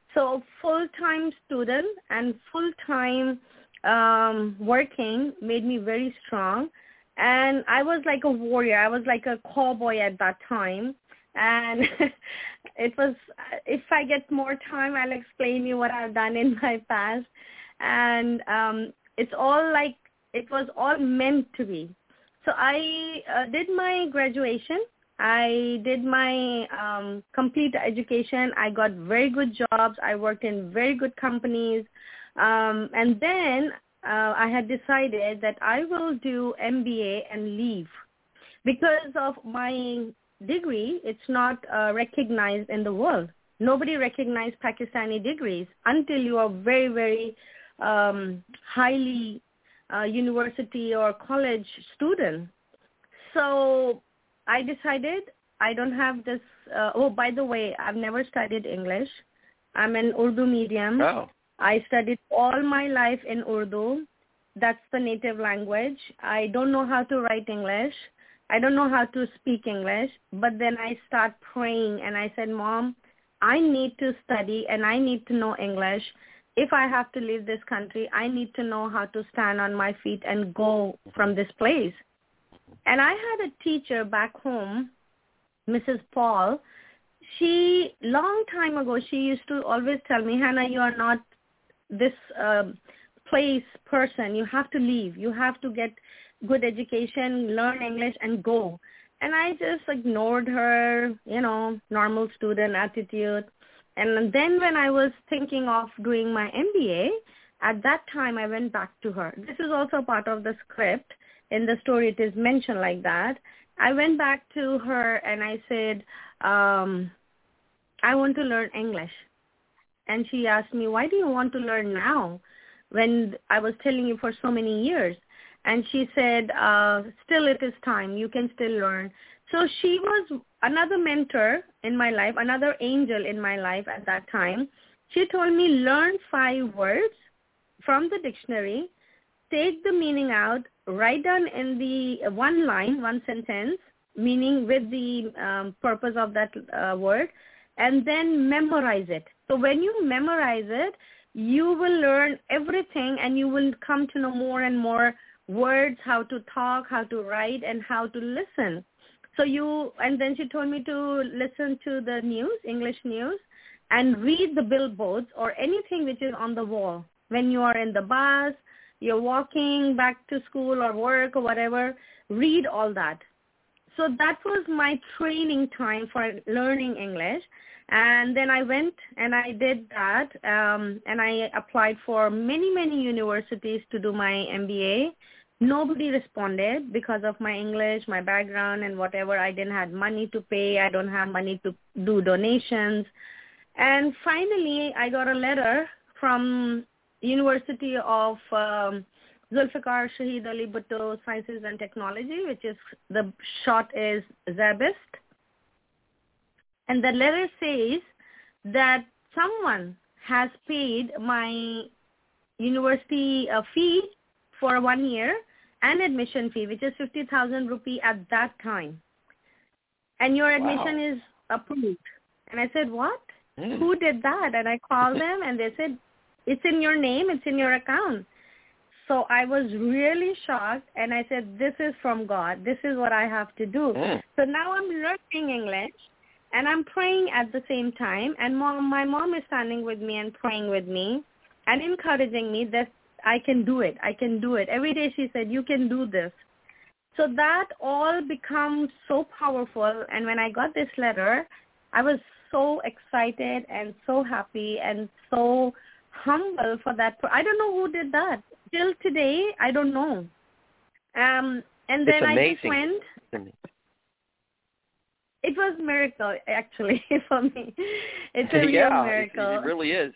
So full-time student and full-time working made me very strong. And I was like a warrior. I was like a cowboy at that time. And it was, if I get more time, I'll explain you what I've done in my past. And it's all like, it was all meant to be. So I did my graduation. I did my complete education. I got very good jobs. I worked in very good companies. And then I had decided that I will do MBA and leave. Because of my degree, it's not recognized in the world. Nobody recognizes Pakistani degrees until you are very, very highly university or college student. So I decided I don't have this. By the way, I've never studied English. I'm an Urdu medium. Oh. I studied all my life in Urdu. That's the native language. I don't know how to write English. I don't know how to speak English. But then I start praying and I said, Mom, I need to study and I need to know English. If I have to leave this country, I need to know how to stand on my feet and go from this place. And I had a teacher back home, Mrs. Paul. She, long time ago, she used to always tell me, Hannah, you are not this place person. You have to leave. You have to get good education, learn English, and go. And I just ignored her, normal student attitude. And then when I was thinking of doing my MBA, at that time I went back to her. This is also part of the script. In the story it is mentioned like that. I went back to her and I said, I want to learn English. And she asked me, why do you want to learn now when I was telling you for so many years? And she said, still it is time. You can still learn. So she was another mentor in my life, another angel in my life at that time. She told me, learn 5 words from the dictionary, take the meaning out, write down in the one line, one sentence, meaning with the purpose of that word, and then memorize it. So when you memorize it, you will learn everything and you will come to know more and more words, how to talk, how to write, and how to listen. And then she told me to listen to the news, English news, and read the billboards or anything which is on the wall. When you are in the bus, you're walking back to school or work or whatever, read all that. So that was my training time for learning English. And then I went and I did that, and I applied for many, many universities to do my MBA. Nobody responded because of my English, my background, and whatever. I didn't have money to pay. I don't have money to do donations. And finally, I got a letter from University of Zulfikar Shahid Ali Bhutto Sciences and Technology, which is, the short is ZABIST. And the letter says that someone has paid my university fee for 1 year and admission fee, which is 50,000 rupee at that time. And your admission is approved. And I said, what? Who did that? And I called them and they said, it's in your name, it's in your account. So I was really shocked and I said, this is from God. This is what I have to do. So now I'm learning English and I'm praying at the same time. And my mom is standing with me and praying with me and encouraging me that I can do it. I can do it. Every day she said, you can do this. So that all becomes so powerful. And when I got this letter, I was so excited and so happy and so humble for that. I don't know who did that. Till today, I don't know. And then I just went. It was a miracle, actually, for me. It's a real miracle. It really is.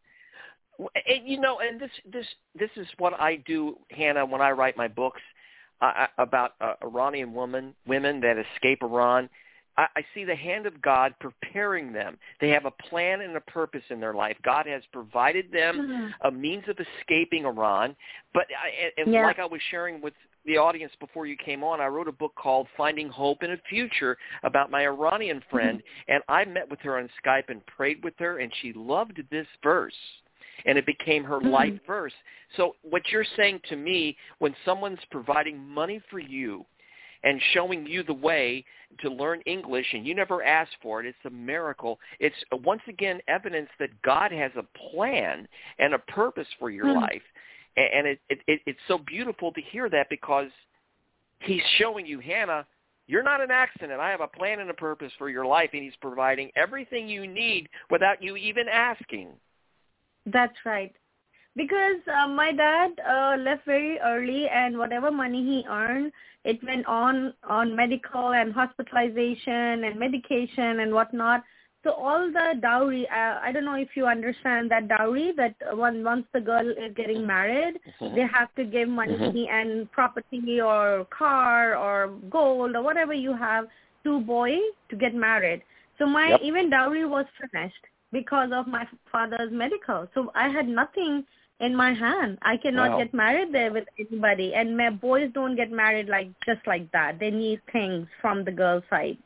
And this is what I do, Hannah, when I write my books about Iranian women that escape Iran. I see the hand of God preparing them. They have a plan and a purpose in their life. God has provided them a means of escaping Iran. But like I was sharing with the audience before you came on, I wrote a book called Finding Hope in a Future about my Iranian friend, and I met with her on Skype and prayed with her, and she loved this verse, and it became her life verse. So what you're saying to me, when someone's providing money for you and showing you the way to learn English, and you never asked for it, it's a miracle. It's, once again, evidence that God has a plan and a purpose for your life. And it's so beautiful to hear that, because he's showing you, Hannah, you're not an accident. I have a plan and a purpose for your life, and he's providing everything you need without you even asking. That's right. Because my dad left very early, and whatever money he earned, it went on medical and hospitalization and medication and whatnot. So all the dowry, I don't know if you understand that dowry, that once the girl is getting married, they have to give money and property or car or gold or whatever you have to boy to get married. So my even dowry was finished because of my father's medical. So I had nothing in my hand. I cannot get married there with anybody. And my boys don't get married just like that. They need things from the girl's side.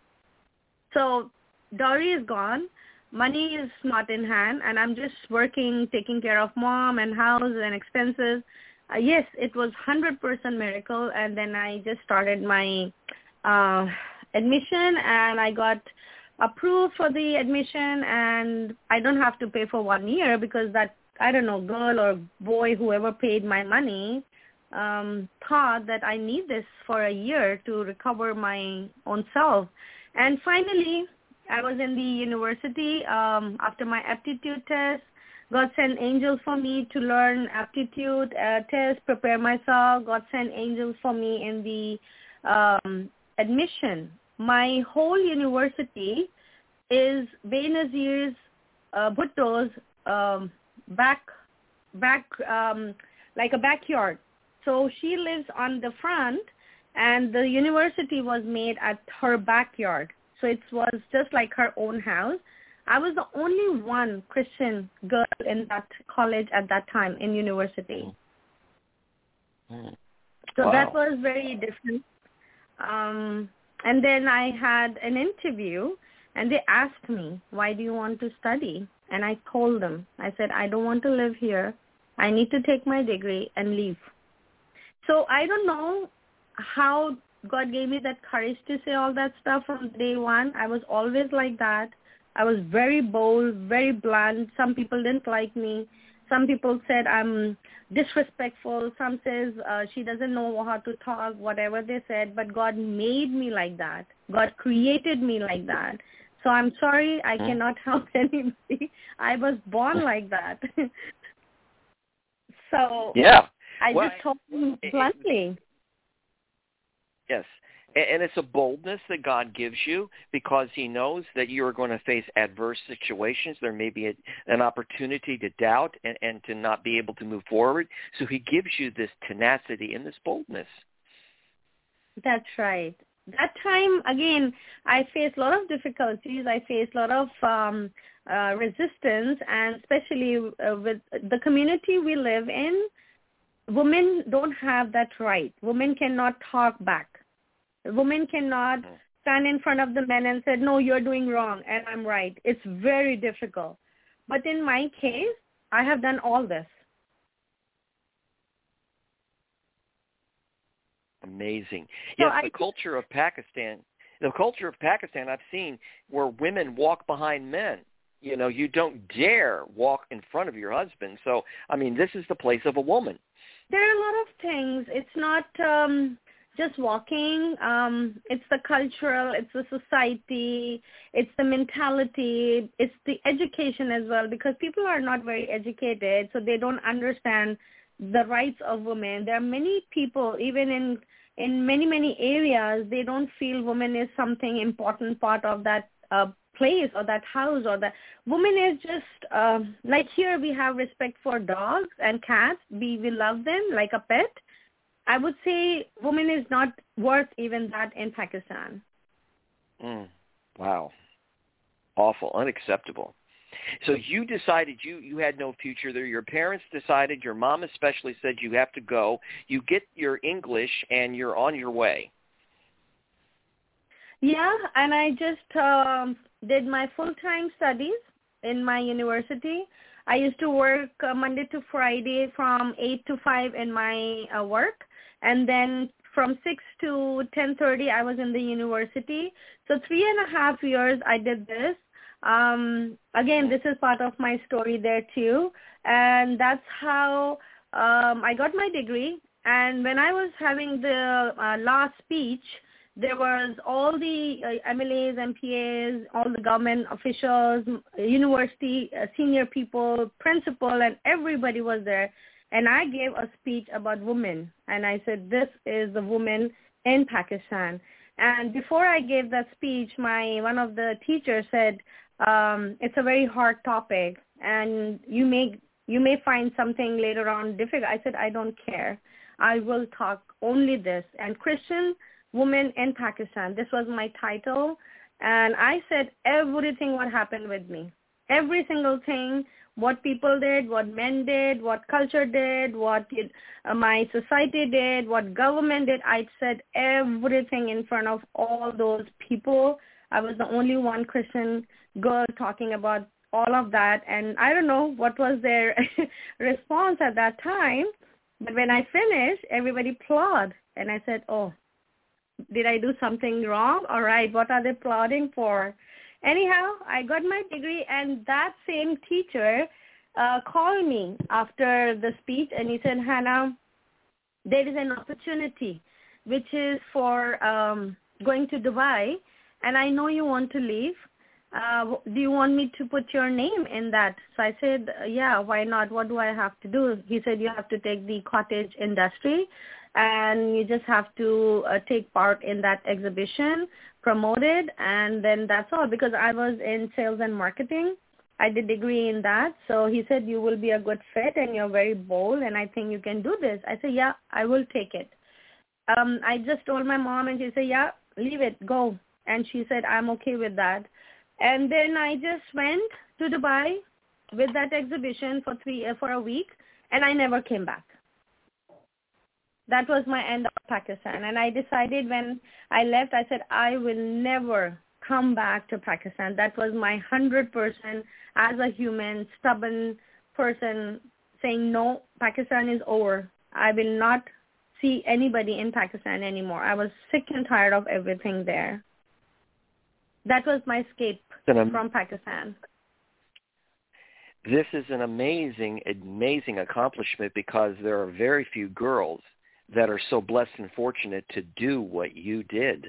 So dowry is gone, money is not in hand, and I'm just working, taking care of mom and house and expenses. Yes, it was 100% miracle, and then I just started my admission, and I got approved for the admission, and I don't have to pay for 1 year because that, I don't know, girl or boy, whoever paid my money, thought that I need this for a year to recover my own self. And finally, I was in the university after my aptitude test. God sent angels for me to learn aptitude test, prepare myself. God sent angels for me in the admission. My whole university is Benazir's Bhutto's back like a backyard. So she lives on the front, and the university was made at her backyard. So it was just like her own house. I was the only one Christian girl in that college at that time in university. So that was very different. And then I had an interview, and they asked me, why do you want to study? And I told them, I said, I don't want to live here. I need to take my degree and leave. So I don't know how God gave me that courage to say all that stuff from day one. I was always like that. I was very bold, very blunt. Some people didn't like me. Some people said I'm disrespectful. Some says she doesn't know how to talk, whatever they said. But God made me like that. God created me like that. So I'm sorry, I cannot help anybody. I was born like that. So I just told them bluntly. Yes, and it's a boldness that God gives you because he knows that you are going to face adverse situations. There may be an opportunity to doubt and to not be able to move forward. So he gives you this tenacity and this boldness. That's right. That time, again, I faced a lot of difficulties. I faced a lot of resistance, and especially with the community we live in, women don't have that right. Women cannot talk back. Women cannot stand in front of the men and say, no, you're doing wrong and I'm right. It's very difficult. But in my case, I have done all this. Amazing. So Yes, the culture of Pakistan I've seen where women walk behind men. You know, you don't dare walk in front of your husband. So, I mean, this is the place of a woman. There are a lot of things. It's not just walking. It's the cultural, it's the society, it's the mentality, it's the education as well, because people are not very educated, so they don't understand the rights of women. There are many people, even in many areas, they don't feel women is something important part of that place or that house, or that woman is just like here we have respect for dogs and cats. We love them like a pet. I would say woman is not worth even that in Pakistan. Wow. Awful. Unacceptable. So you decided you had no future there. Your parents decided, your mom especially said you have to go. You get your English and you're on your way. Yeah, and I just did my full-time studies in my university. I used to work Monday to Friday from 8 to 5 in my work, and then from 6 to 10:30 I was in the university. So 3.5 years I did this. Again, this is part of my story there too, and that's how I got my degree. And when I was having the last speech, there was all the MLAs, MPAs, all the government officials, university senior people, principal, and everybody was there. And I gave a speech about women. And I said, this is the woman in Pakistan. And before I gave that speech, one of the teachers said, it's a very hard topic, and you may find something later on difficult. I said, I don't care. I will talk only this. And Christian women in Pakistan, this was my title. And I said everything what happened with me, every single thing, what people did, what men did, what culture did, what my society did, what government did. I said everything in front of all those people. I was the only one Christian girl talking about all of that. And I don't know what was their response at that time. But when I finished, everybody applauded. And I said, oh, did I do something wrong? All right, what are they applauding for? Anyhow, I got my degree, and that same teacher called me after the speech, and he said, Hannah, there is an opportunity, which is for going to Dubai, and I know you want to leave. Do you want me to put your name in that? So I said, yeah, why not? What do I have to do? He said, you have to take the cottage industry, and you just have to take part in that exhibition, promote it, and then that's all. Because I was in sales and marketing. I did degree in that. So he said, you will be a good fit, and you're very bold, and I think you can do this. I said, yeah, I will take it. I just told my mom, and she said, yeah, leave it, go. And she said, I'm okay with that. And then I just went to Dubai with that exhibition for a week, and I never came back. That was my end of Pakistan. And I decided when I left, I said, I will never come back to Pakistan. That was my 100% as a human, stubborn person saying, no, Pakistan is over. I will not see anybody in Pakistan anymore. I was sick and tired of everything there. That was my escape from Pakistan. This is an amazing, amazing accomplishment, because there are very few girls that are so blessed and fortunate to do what you did.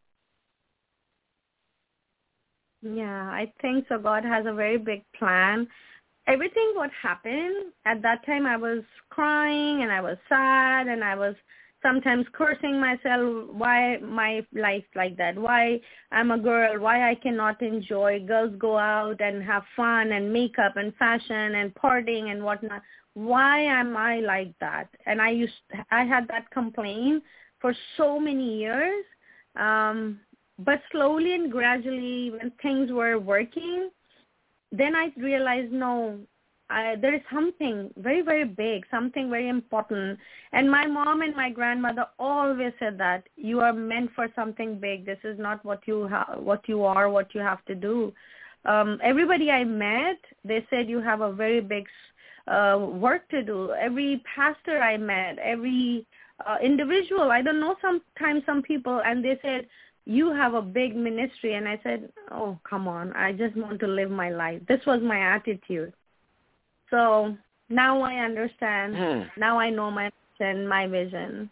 Yeah, I think so. God has a very big plan. Everything what happened, at that time I was crying and I was sad and I was sometimes cursing myself, why my life like that, why I'm a girl, why I cannot enjoy. Girls go out and have fun and makeup and fashion and partying and whatnot. Why am I like that? And I had that complaint for so many years. But slowly and gradually, when things were working, then I realized, no, there is something very, very big, something very important. And my mom and my grandmother always said that you are meant for something big. This is not what you are, what you have to do. Everybody I met, they said you have a very big work to do. Every pastor I met, every individual, I don't know, sometimes some people, and they said, you have a big ministry. And I said, oh, come on, I just want to live my life. This was my attitude. So now I understand. Now I know my mission, my vision.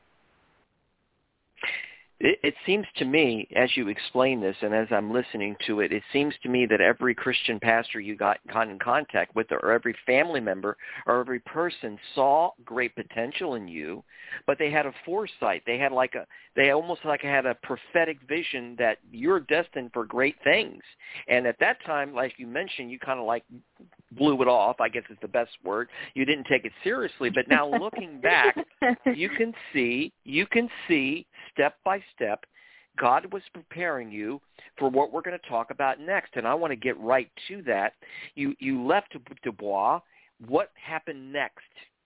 It seems to me, as you explain this and as I'm listening to it, it seems to me that every Christian pastor you got in contact with, or every family member or every person, saw great potential in you, but they had a foresight. They had almost had a prophetic vision that you're destined for great things. And at that time, like you mentioned, you kind of blew it off, I guess is the best word. You didn't take it seriously, but now looking back, you can see step by step God was preparing you for what we're going to talk about next, and I want to get right to that. You left Dubai. What happened next?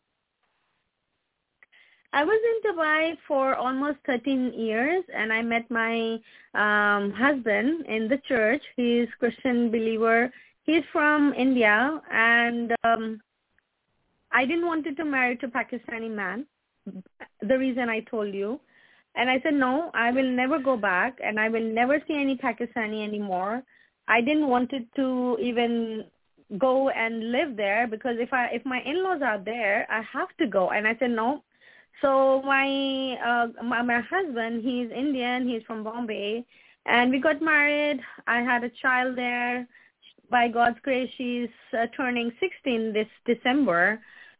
I was in Dubai for almost 13 years, and I met my husband in the church. He's a Christian believer. He's from India, and I didn't want to marry to Pakistani man, the reason I told you. And I said, no, I will never go back, and I will never see any Pakistani anymore. I didn't want to even go and live there, because if my in-laws are there, I have to go. And I said, no. So my husband, he's Indian, he's from Bombay, and we got married. I had a child there. By God's grace, she's turning 16 this December,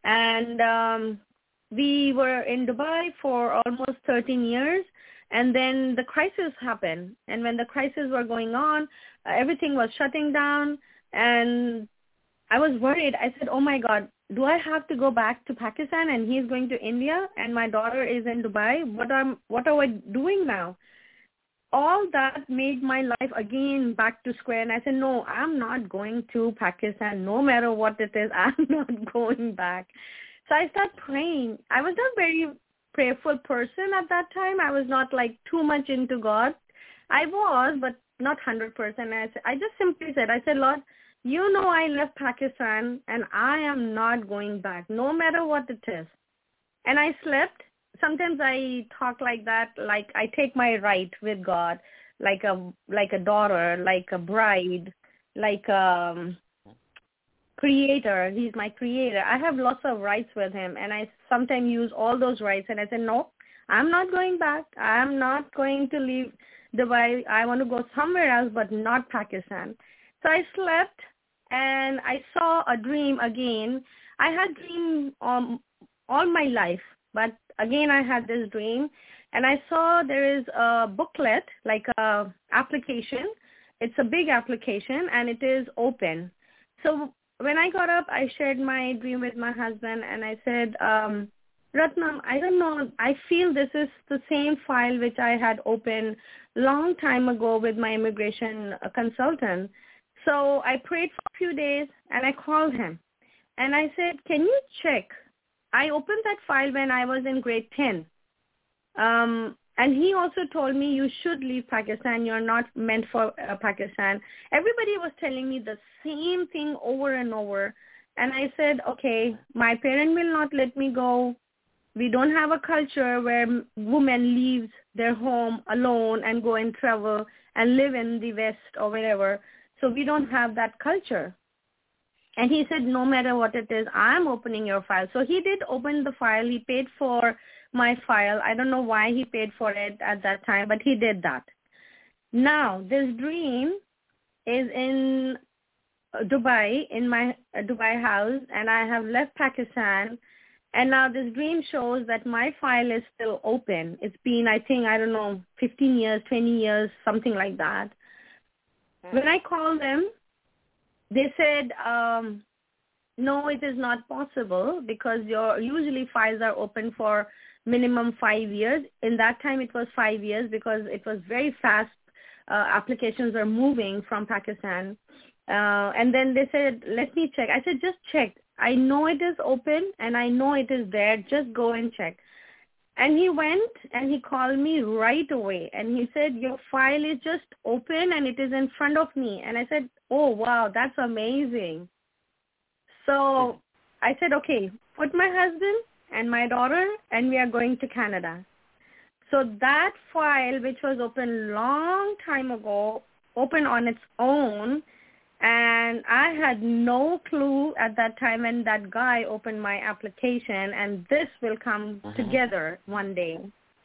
and we were in Dubai for almost 13 years, and then the crisis happened. And when the crisis were going on, everything was shutting down, and I was worried. I said, oh, my God, do I have to go back to Pakistan, and he's going to India, and my daughter is in Dubai? What are we doing now? All that made my life again back to square, and I said, no, I'm not going to Pakistan. No matter what it is, I'm not going back. So I started praying. I was not very prayerful person at that time. I was not like too much into God. I was, but not 100%. I just simply said, Lord, you know I left Pakistan, and I am not going back, no matter what it is. And I slept. Sometimes I talk like that, like I take my right with God, like a daughter, like a bride, like a creator. He's my creator. I have lots of rights with him, and I sometimes use all those rights. And I said, no, I'm not going back. I'm not going to leave Dubai. I want to go somewhere else, but not Pakistan. So I slept, and I saw a dream again. I had dream all my life, but again I had this dream, and I saw there is a booklet, like a application. It's a big application, and it is open. So when I got up, I shared my dream with my husband, and I said, Ratnam, I don't know, I feel this is the same file which I had opened long time ago with my immigration consultant. So I prayed for a few days, and I called him, and I said, can you check? I opened that file when I was in grade 10. And he also told me, you should leave Pakistan. You're not meant for Pakistan. Everybody was telling me the same thing over and over. And I said, okay, my parents will not let me go. We don't have a culture where women leave their home alone and go and travel and live in the West or wherever. So we don't have that culture. And he said, no matter what it is, I'm opening your file. So he did open the file. He paid for my file. I don't know why he paid for it at that time, but he did that. Now, this dream is in Dubai, in my Dubai house, and I have left Pakistan. And now this dream shows that my file is still open. It's been, I think, 15 years, 20 years, something like that. When I called them, they said, no, it is not possible, because your usually files are open for minimum 5 years. In that time, it was 5 years, because it was very fast. Applications are moving from Pakistan. And then they said, let me check. I said, just check. I know it is open, and I know it is there. Just go and check. And he went, and he called me right away, and he said, your file is just open, and it is in front of me. And I said, oh, wow, that's amazing. So I said, okay, put my husband and my daughter, and we are going to Canada. So that file, which was open long time ago, opened on its own, and I had no clue at that time when that guy opened my application, and this will come together one day.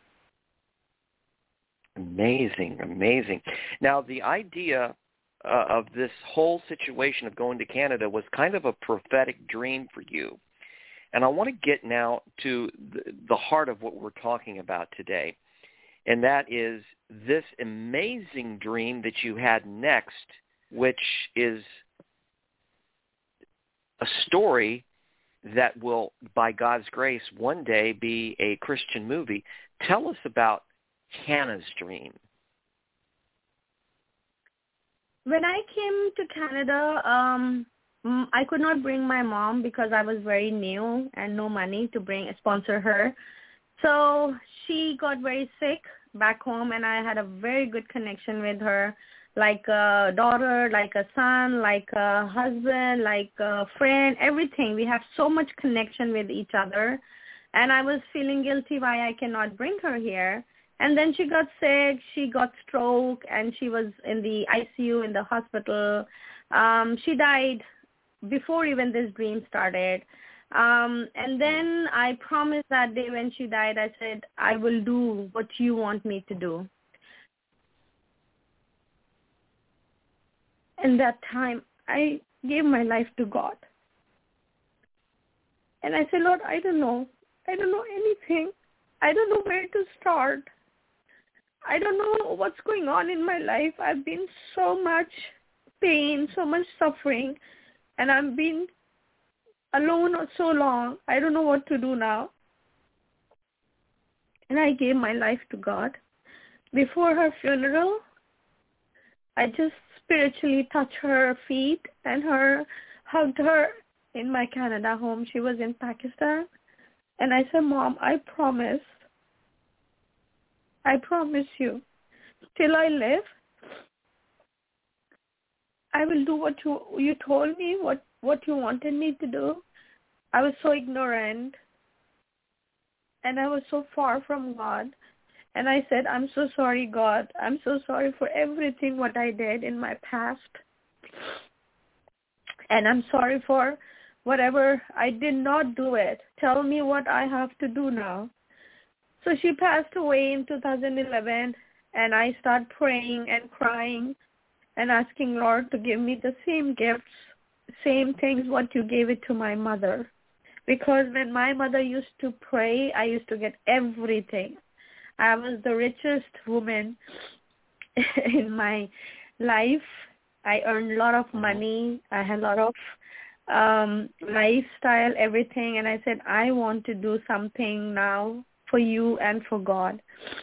Amazing, amazing. Now, the idea of this whole situation of going to Canada was kind of a prophetic dream for you. And I want to get now to the heart of what we're talking about today, and that is this amazing dream that you had next, which is a story that will, by God's grace, one day be a Christian movie. Tell us about Hannah's dream. When I came to Canada, I could not bring my mom because I was very new and no money to sponsor her. So she got very sick back home, and I had a very good connection with her, like a daughter, like a son, like a husband, like a friend, everything. We have so much connection with each other, and I was feeling guilty why I cannot bring her here. And then she got sick, she got stroke, and she was in the ICU in the hospital. She died before even this dream started. And then I promised that day when she died, I said, I will do what you want me to do. And that time, I gave my life to God. And I said, Lord, I don't know. I don't know anything. I don't know where to start. I don't know what's going on in my life. I've been so much pain, so much suffering, and I've been alone for so long. I don't know what to do now. And I gave my life to God. Before her funeral, I just spiritually touched her feet and hugged her in my Canada home. She was in Pakistan. And I said, Mom, I promise you, till I live, I will do what you told me, what you wanted me to do. I was so ignorant, and I was so far from God. And I said, I'm so sorry, God. I'm so sorry for everything what I did in my past. And I'm sorry for whatever I did not do it. Tell me what I have to do now. So she passed away in 2011, and I started praying and crying and asking Lord to give me the same gifts, same things what you gave it to my mother. Because when my mother used to pray, I used to get everything. I was the richest woman in my life. I earned a lot of money. I had a lot of lifestyle, everything. And I said, I want to do something now for you and for God.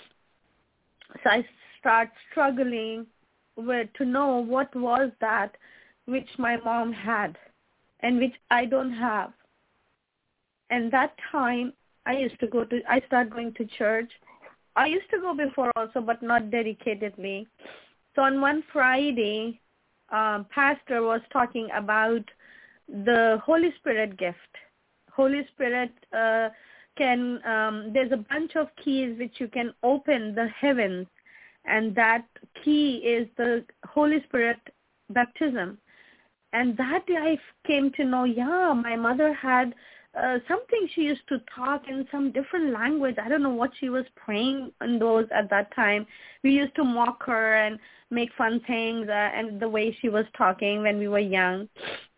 So I start struggling to know what was that which my mom had and which I don't have. And that time I started going to church. I used to go before also, but not dedicatedly. So on one Friday, pastor was talking about the Holy Spirit gift. Holy Spirit there's a bunch of keys which you can open the heavens, and that key is the Holy Spirit baptism. And that day I came to know, my mother had something. She used to talk in some different language. I don't know what she was praying in those at that time. We used to mock her and make fun things and the way she was talking when we were young.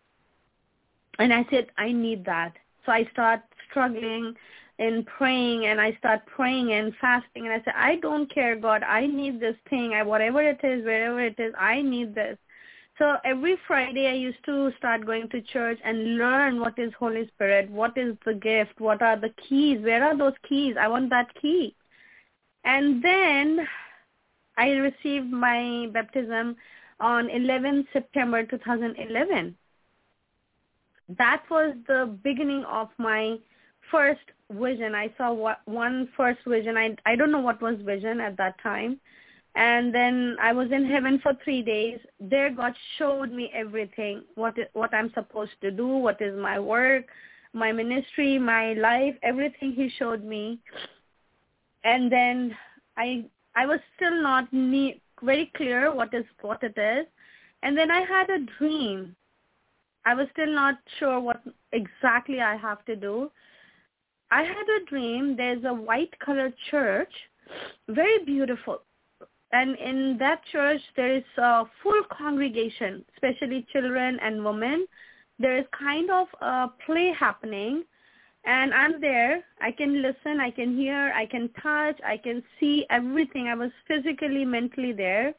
And I said, I need that. So I started struggling in praying, and I start praying and fasting, and I said, I don't care, God, I need this thing. Whatever it is, wherever it is, I need this. So every Friday I used to start going to church and learn what is Holy Spirit, what is the gift, what are the keys, where are those keys? I want that key. And then I received my baptism on 11 September 2011. That was the beginning of my first vision. I saw one first vision. I don't know what was vision at that time. And then I was in heaven for 3 days. There God showed me everything, what I'm supposed to do, what is my work, my ministry, my life, everything he showed me. And then I was still not very clear what it is. And then I had a dream. I was still not sure what exactly I have to do. I had a dream. There's a white-colored church, very beautiful. And in that church, there is a full congregation, especially children and women. There is kind of a play happening, and I'm there. I can listen, I can hear, I can touch, I can see everything. I was physically, mentally there.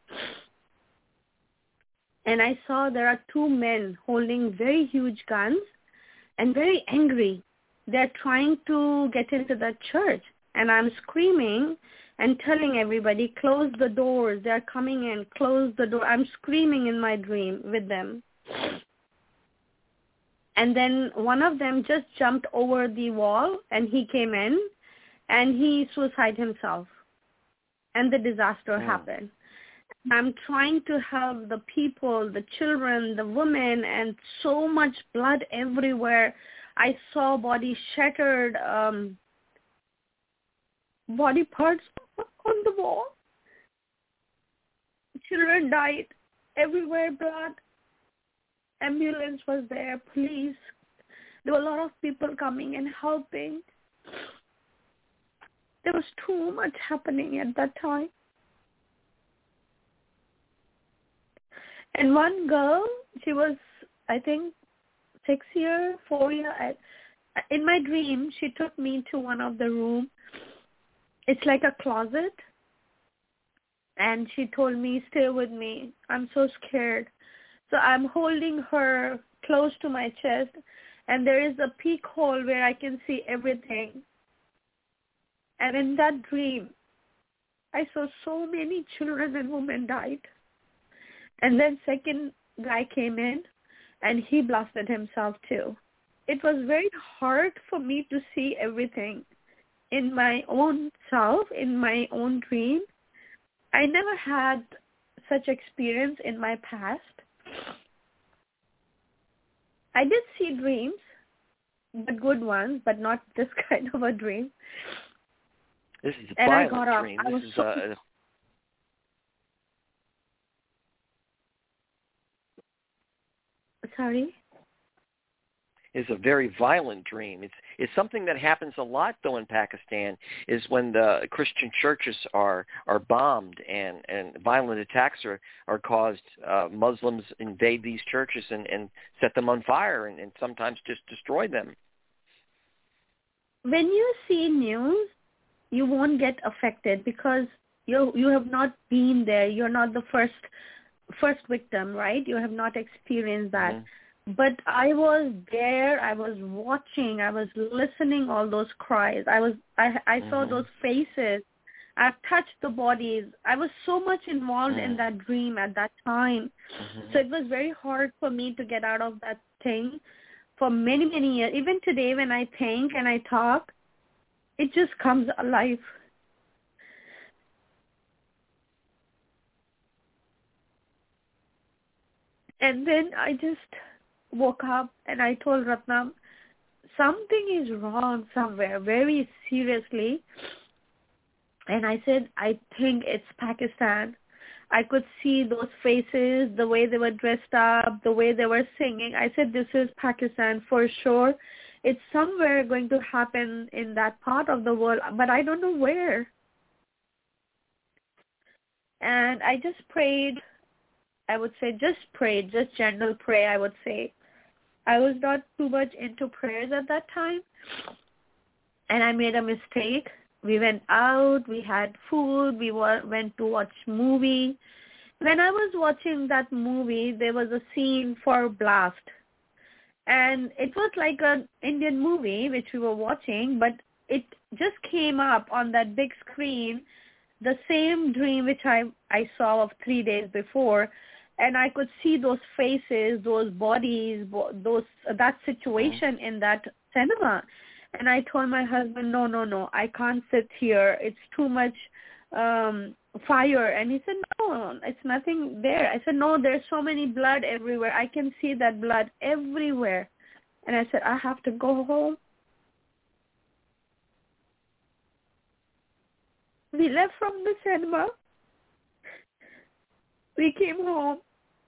And I saw there are two men holding very huge guns and very angry. They're trying to get into the church, and I'm screaming, and telling everybody, close the doors, they're coming in, close the door. I'm screaming in my dream with them. And then one of them just jumped over the wall, and he came in, and he suicided himself. And the disaster happened. I'm trying to help the people, the children, the women, and so much blood everywhere. I saw bodies shattered, body parts on the wall. Children died. Everywhere blood. Ambulance was there, police. There were a lot of people coming and helping. There was too much happening at that time. And one girl, she was, I think, 4 years. In my dream, she took me to one of the rooms. It's like a closet. And she told me, stay with me. I'm so scared. So I'm holding her close to my chest. And there is a peek hole where I can see everything. And in that dream, I saw so many children and women died. And then second guy came in, and he blasted himself too. It was very hard for me to see everything in my own self, in my own dream. I never had such experience in my past. I did see dreams, the good ones, but not this kind of a dream. This is a violent dream. This is Sorry? It's a very violent dream. It's something that happens a lot, though, in Pakistan, is when the Christian churches are bombed and violent attacks are caused. Muslims invade these churches and set them on fire and sometimes just destroy them. When you see news, you won't get affected because you have not been there. You're not the first victim, right? You have not experienced that. Mm-hmm. But I was there. I was watching. I was listening all those cries. I saw those faces. I touched the bodies. I was so much involved in that dream at that time. So it was very hard for me to get out of that thing for many, many years. Even today when I think and I talk, it just comes alive. And then I just woke up and I told Ratnam, something is wrong somewhere, very seriously. And I said, I think it's Pakistan. I could see those faces, the way they were dressed up, the way they were singing. I said, this is Pakistan for sure. It's somewhere going to happen in that part of the world, but I don't know where. And I just prayed. I would say just general prayer, I would say. I was not too much into prayers at that time. And I made a mistake. We went out, we had food, we went to watch movie. When I was watching that movie, there was a scene for blast. And it was like an Indian movie, which we were watching, but it just came up on that big screen, the same dream which I saw of 3 days before. And I could see those faces, those bodies, that situation in that cinema. And I told my husband, no, I can't sit here. It's too much fire. And he said, no, it's nothing there. I said, no, there's so many blood everywhere. I can see that blood everywhere. And I said, I have to go home. We left from the cinema. We came home.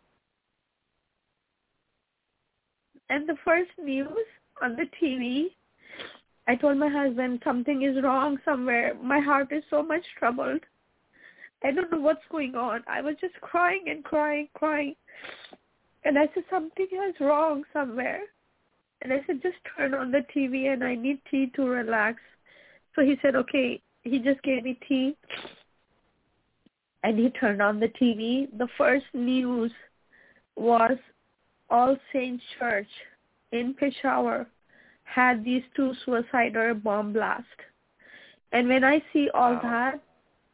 And the first news on the TV, I told my husband, something is wrong somewhere. My heart is so much troubled. I don't know what's going on. I was just crying and crying. And I said, something is wrong somewhere. And I said, just turn on the TV and I need tea to relax. So he said, okay. He just gave me tea. And he turned on the TV. The first news was All Saints Church in Peshawar had these 2 suicidal bomb blasts. And when I see all that,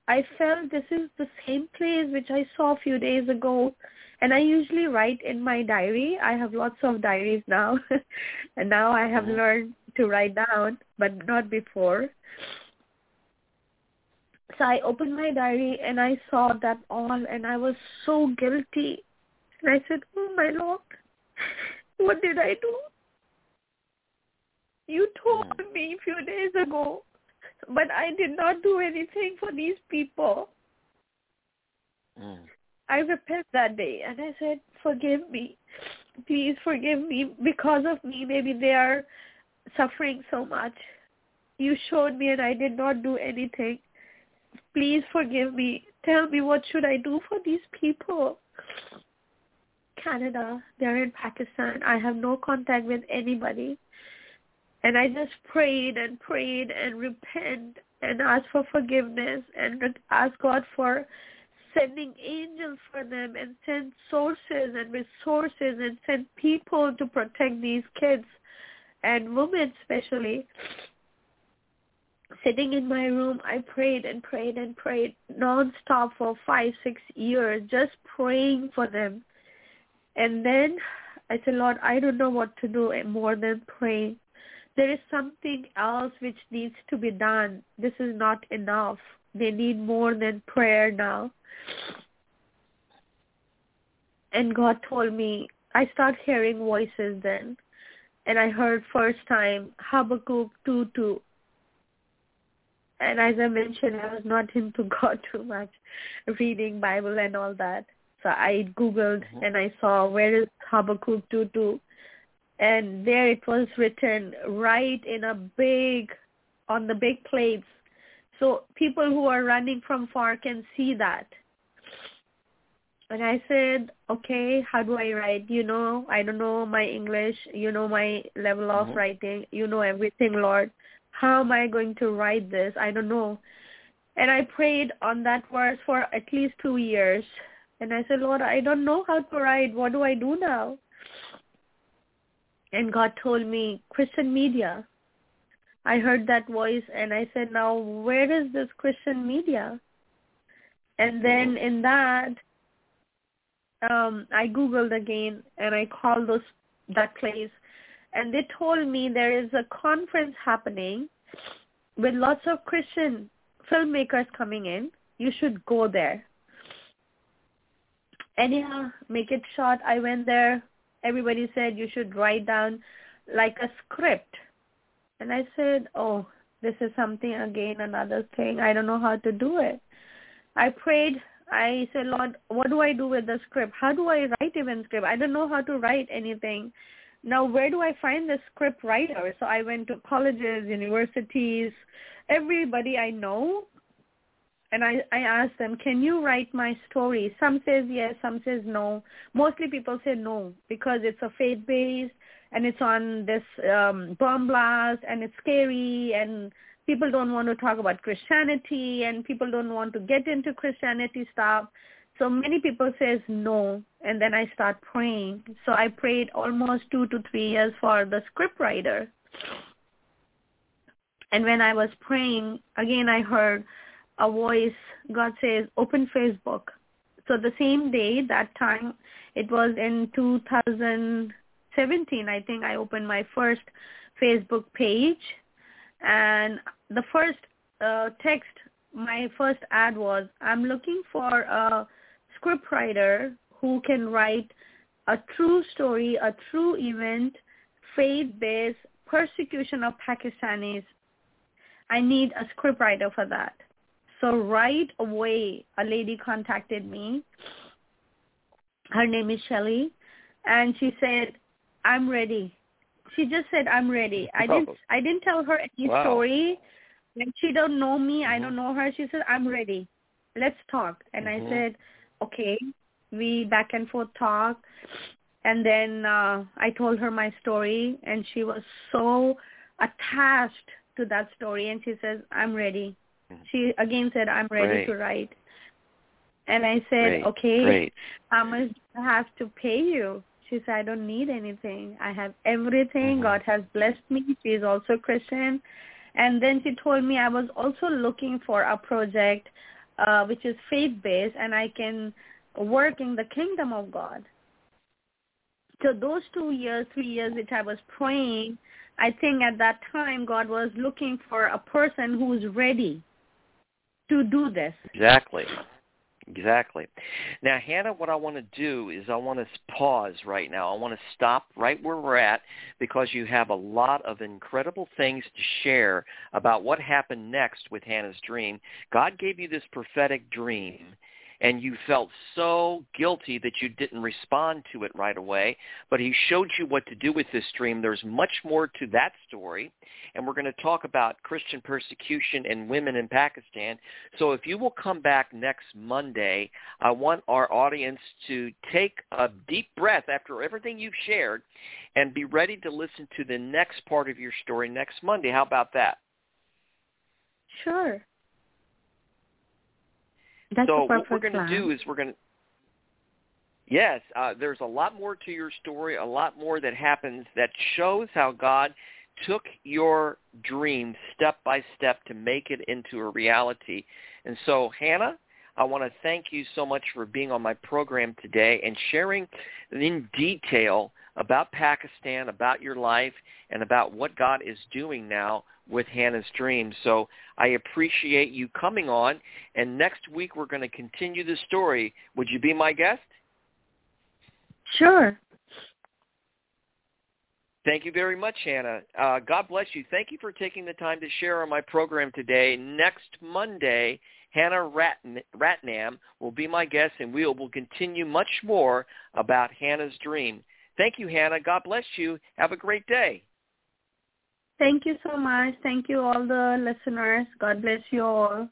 I felt this is the same place which I saw a few days ago. And I usually write in my diary. I have lots of diaries now. And now I have learned to write down, but not before. So I opened my diary and I saw that all, and I was so guilty. And I said, oh my Lord, what did I do? You told me a few days ago, but I did not do anything for these people. I repent that day and I said, forgive me. Please forgive me. Because of me, maybe they are suffering so much. You showed me and I did not do anything. Please forgive me. Tell me, what should I do for these people? Canada, they're in Pakistan. I have no contact with anybody. And I just prayed and repent and asked for forgiveness and asked God for sending angels for them and send sources and resources and send people to protect these kids and women especially. Sitting in my room, I prayed and prayed nonstop for 5-6 years, just praying for them. And then I said, Lord, I don't know what to do more than praying. There is something else which needs to be done. This is not enough. They need more than prayer now. And God told me, I started hearing voices then. And I heard first time Habakkuk 2:2. And as I mentioned, I was not into God too much, reading Bible and all that. So I Googled and I saw, where is Habakkuk 2:2? And there it was written right in on the big plates. So people who are running from far can see that. And I said, okay, how do I write? I don't know my English. My level of writing. Everything, Lord. How am I going to write this? I don't know. And I prayed on that verse for at least 2 years. And I said, Lord, I don't know how to write. What do I do now? And God told me, Christian media. I heard that voice and I said, now where is this Christian media? And then in that, I Googled again and I called that place. And they told me there is a conference happening with lots of Christian filmmakers coming in. You should go there. Anyhow, make it short, I went there. Everybody said you should write down like a script. And I said, oh, this is something again, another thing. I don't know how to do it. I prayed. I said, Lord, what do I do with the script? How do I write even script? I don't know how to write anything. Now, where do I find the script writer? So I went to colleges, universities, everybody I know. And I asked them, can you write my story? Some says yes, some says no. Mostly people say no because it's a faith-based and it's on this bomb blast and it's scary and people don't want to talk about Christianity and people don't want to get into Christianity stuff. So many people says no. And then I start praying. So I prayed almost 2 to 3 years for the script writer. And when I was praying, again I heard a voice. God says, open Facebook. So the same day, that time, it was in 2017, I think I opened my first Facebook page. And the first text, my first ad was, I'm looking for a scriptwriter who can write a true story, a true event, faith-based persecution of Pakistanis. I need a scriptwriter for that. So right away, a lady contacted me. Her name is Shelley. And she said, I'm ready. She just said, I'm ready. I didn't tell her any story. And she don't know me. I don't know her. She said, I'm ready. Let's talk. And I said, okay. We back and forth talk. And then I told her my story. And she was so attached to that story. And she says, I'm ready. She again said, I'm ready to write. And I said, okay, how much do I have to pay you? She said, I don't need anything. I have everything. God has blessed me. She is also Christian. And then she told me I was also looking for a project which is faith-based, and I can work in the kingdom of God. So those 2 years, 3 years which I was praying, I think at that time God was looking for a person who is ready to do this. Exactly. Now, Hannah, what I want to do is I want to pause right now. I want to stop right where we're at because you have a lot of incredible things to share about what happened next with Hannah's dream. God gave you this prophetic dream, and you felt so guilty that you didn't respond to it right away, but he showed you what to do with this dream. There's much more to that story, and we're going to talk about Christian persecution and women in Pakistan. So if you will come back next Monday, I want our audience to take a deep breath after everything you've shared and be ready to listen to the next part of your story next Monday. How about that? Sure. That's so a perfect what we're going to do is there's a lot more to your story, a lot more that happens that shows how God took your dream step by step to make it into a reality. And so, Hannah, I want to thank you so much for being on my program today and sharing in detail about Pakistan, about your life, and about what God is doing now with Hannah's dream. So I appreciate you coming on, and next week we're going to continue the story. Would you be my guest? Sure. Thank you very much, Hannah. God bless you. Thank you for taking the time to share on my program today. Next Monday, Hannah Ratnam will be my guest, and we will continue much more about Hannah's dream. Thank you, Hannah. God bless you. Have a great day. Thank you so much. Thank you, all the listeners. God bless you all.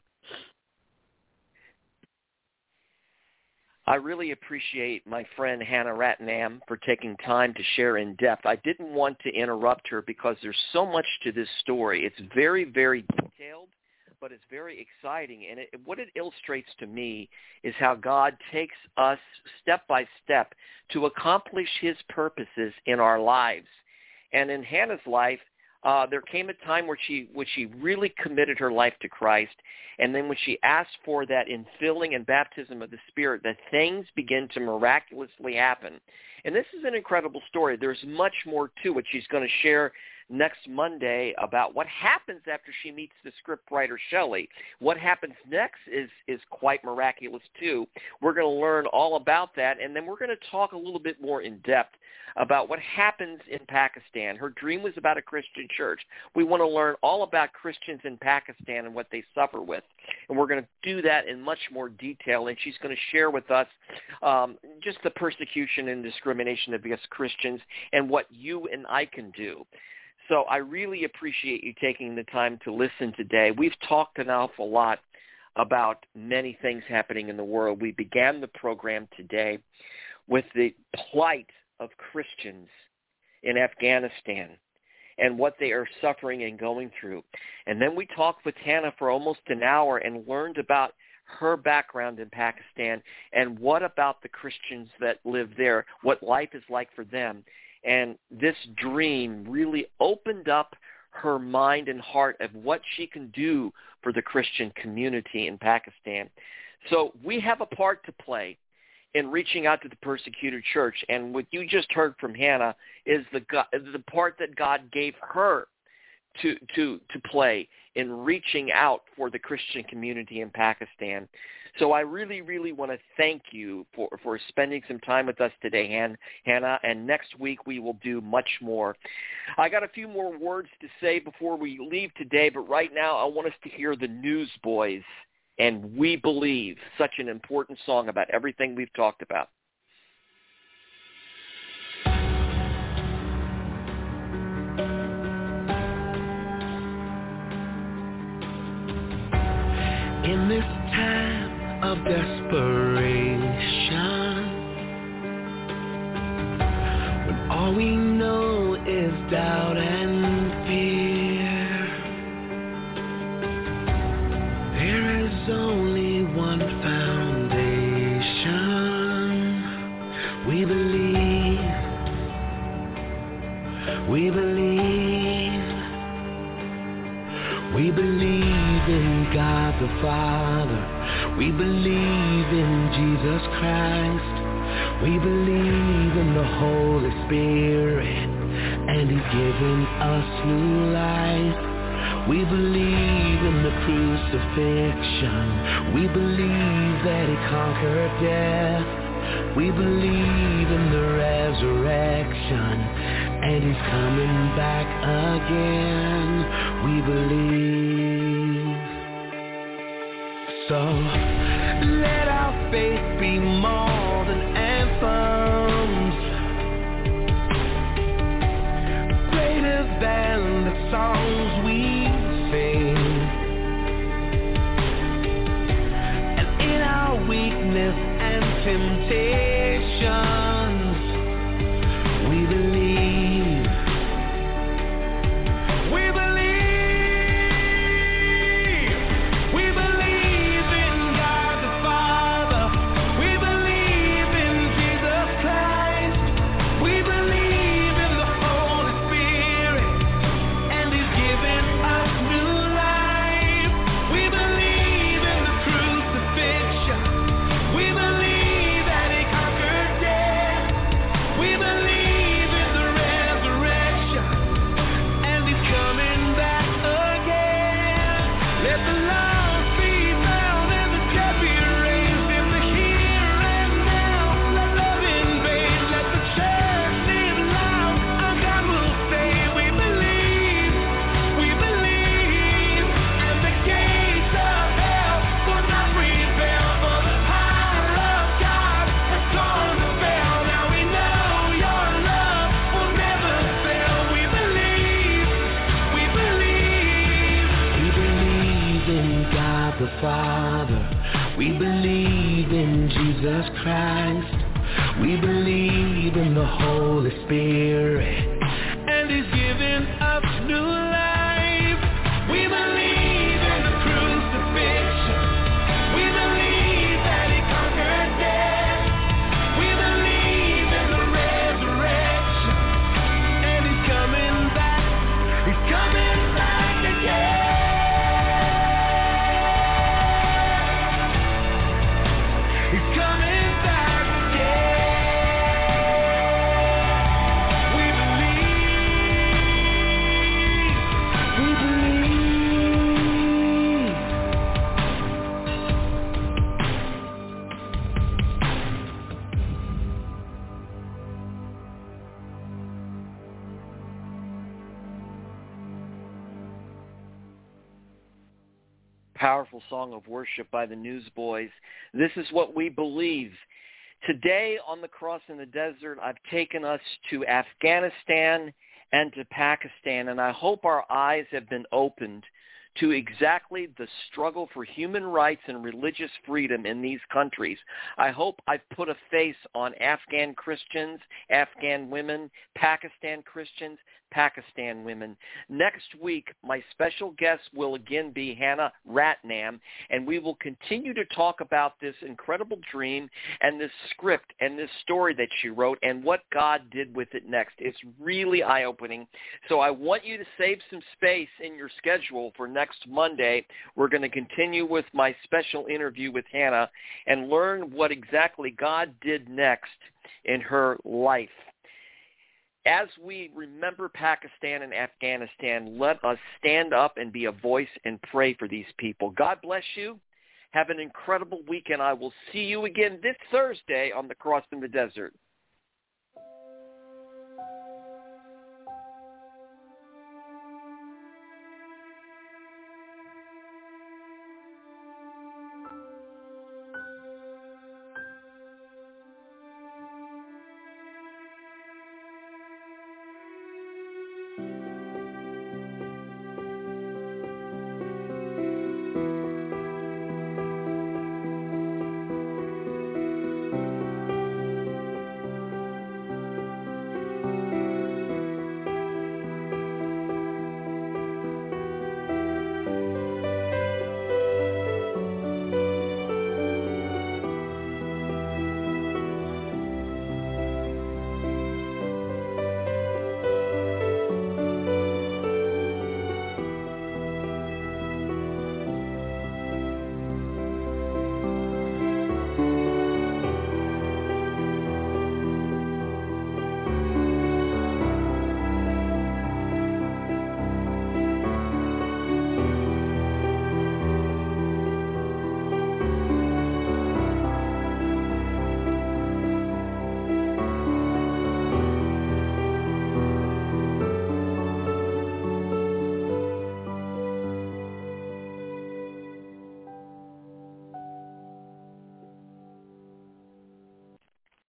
I really appreciate my friend Hannah Ratnam for taking time to share in depth. I didn't want to interrupt her because there's so much to this story. It's very, very detailed, but it's very exciting. And what it illustrates to me is how God takes us step by step to accomplish his purposes in our lives. And in Hannah's life, there came a time where she really committed her life to Christ, and then when she asked for that infilling and baptism of the Spirit, that things begin to miraculously happen. And this is an incredible story. There's much more to it. She's going to share next Monday about what happens after she meets the scriptwriter Shelley. What happens next is quite miraculous too. We're going to learn all about that, and then we're going to talk a little bit more in depth about what happens in Pakistan. Her dream was about a Christian church. We want to learn all about Christians in Pakistan and what they suffer with. And we're going to do that in much more detail. And she's going to share with us just the persecution and discrimination against Christians and what you and I can do. So I really appreciate you taking the time to listen today. We've talked an awful lot about many things happening in the world. We began the program today with the plight of Christians in Afghanistan and what they are suffering and going through. And then we talked with Hannah for almost an hour and learned about her background in Pakistan and what about the Christians that live there, what life is like for them. And this dream really opened up her mind and heart of what she can do for the Christian community in Pakistan. So we have a part to play in reaching out to the persecuted church. And what you just heard from Hannah is the part that God gave her to play in reaching out for the Christian community in Pakistan. So I really, really want to thank you for spending some time with us today, Hannah, and next week we will do much more. I got a few more words to say before we leave today, but right now I want us to hear the Newsboys and We Believe, such an important song about everything we've talked about. In this time of desperation, when all we know is doubt and fear, there is only one foundation. We believe, we believe, we believe in God the Father. We believe in Jesus Christ. We believe in the Holy Spirit, and He's given us new life. We believe in the crucifixion. We believe that He conquered death. We believe in the resurrection, and He's coming back again. We believe. So let our faith be more than anthems, greater than the songs we sing. And in our weakness and temptations, we believe. We believe. We believe in God the Father. We believe in Jesus Christ. We believe in the Holy Spirit, and He's given us new life. We believe in the crucifixion. We believe that He conquered death. We believe in the resurrection, and He's coming back again. Let the lost be found and the dead be raised in the here and now. Let love invade. Let the church live loud. Our God will say, we believe, and the gates of hell will not prevail, for the power of God has gone to fail. Now we know your love will never fail. We believe. We believe in God the Father. We believe in Jesus Christ. We believe in the Holy Spirit, and He's given us new life. We believe in the crucifixion. We believe that He conquered death. We believe in the resurrection, and He's coming back. He's coming back again. He's coming back again. We believe. Powerful song of worship by the Newsboys. This is what we believe. Today on the Cross in the Desert, I've taken us to Afghanistan and to Pakistan, and I hope our eyes have been opened to exactly the struggle for human rights and religious freedom in these countries. I hope I've put a face on Afghan Christians, Afghan women, Pakistan Christians, Pakistan women. Next week, my special guest will again be Hannah Ratnam, and we will continue to talk about this incredible dream and this script and this story that she wrote and what God did with it next. It's really eye-opening. So I want you to save some space in your schedule for next Monday. We're going to continue with my special interview with Hannah and learn what exactly God did next in her life. As we remember Pakistan and Afghanistan, let us stand up and be a voice and pray for these people. God bless you. Have an incredible weekend. I will see you again this Thursday on the Cross in the Desert.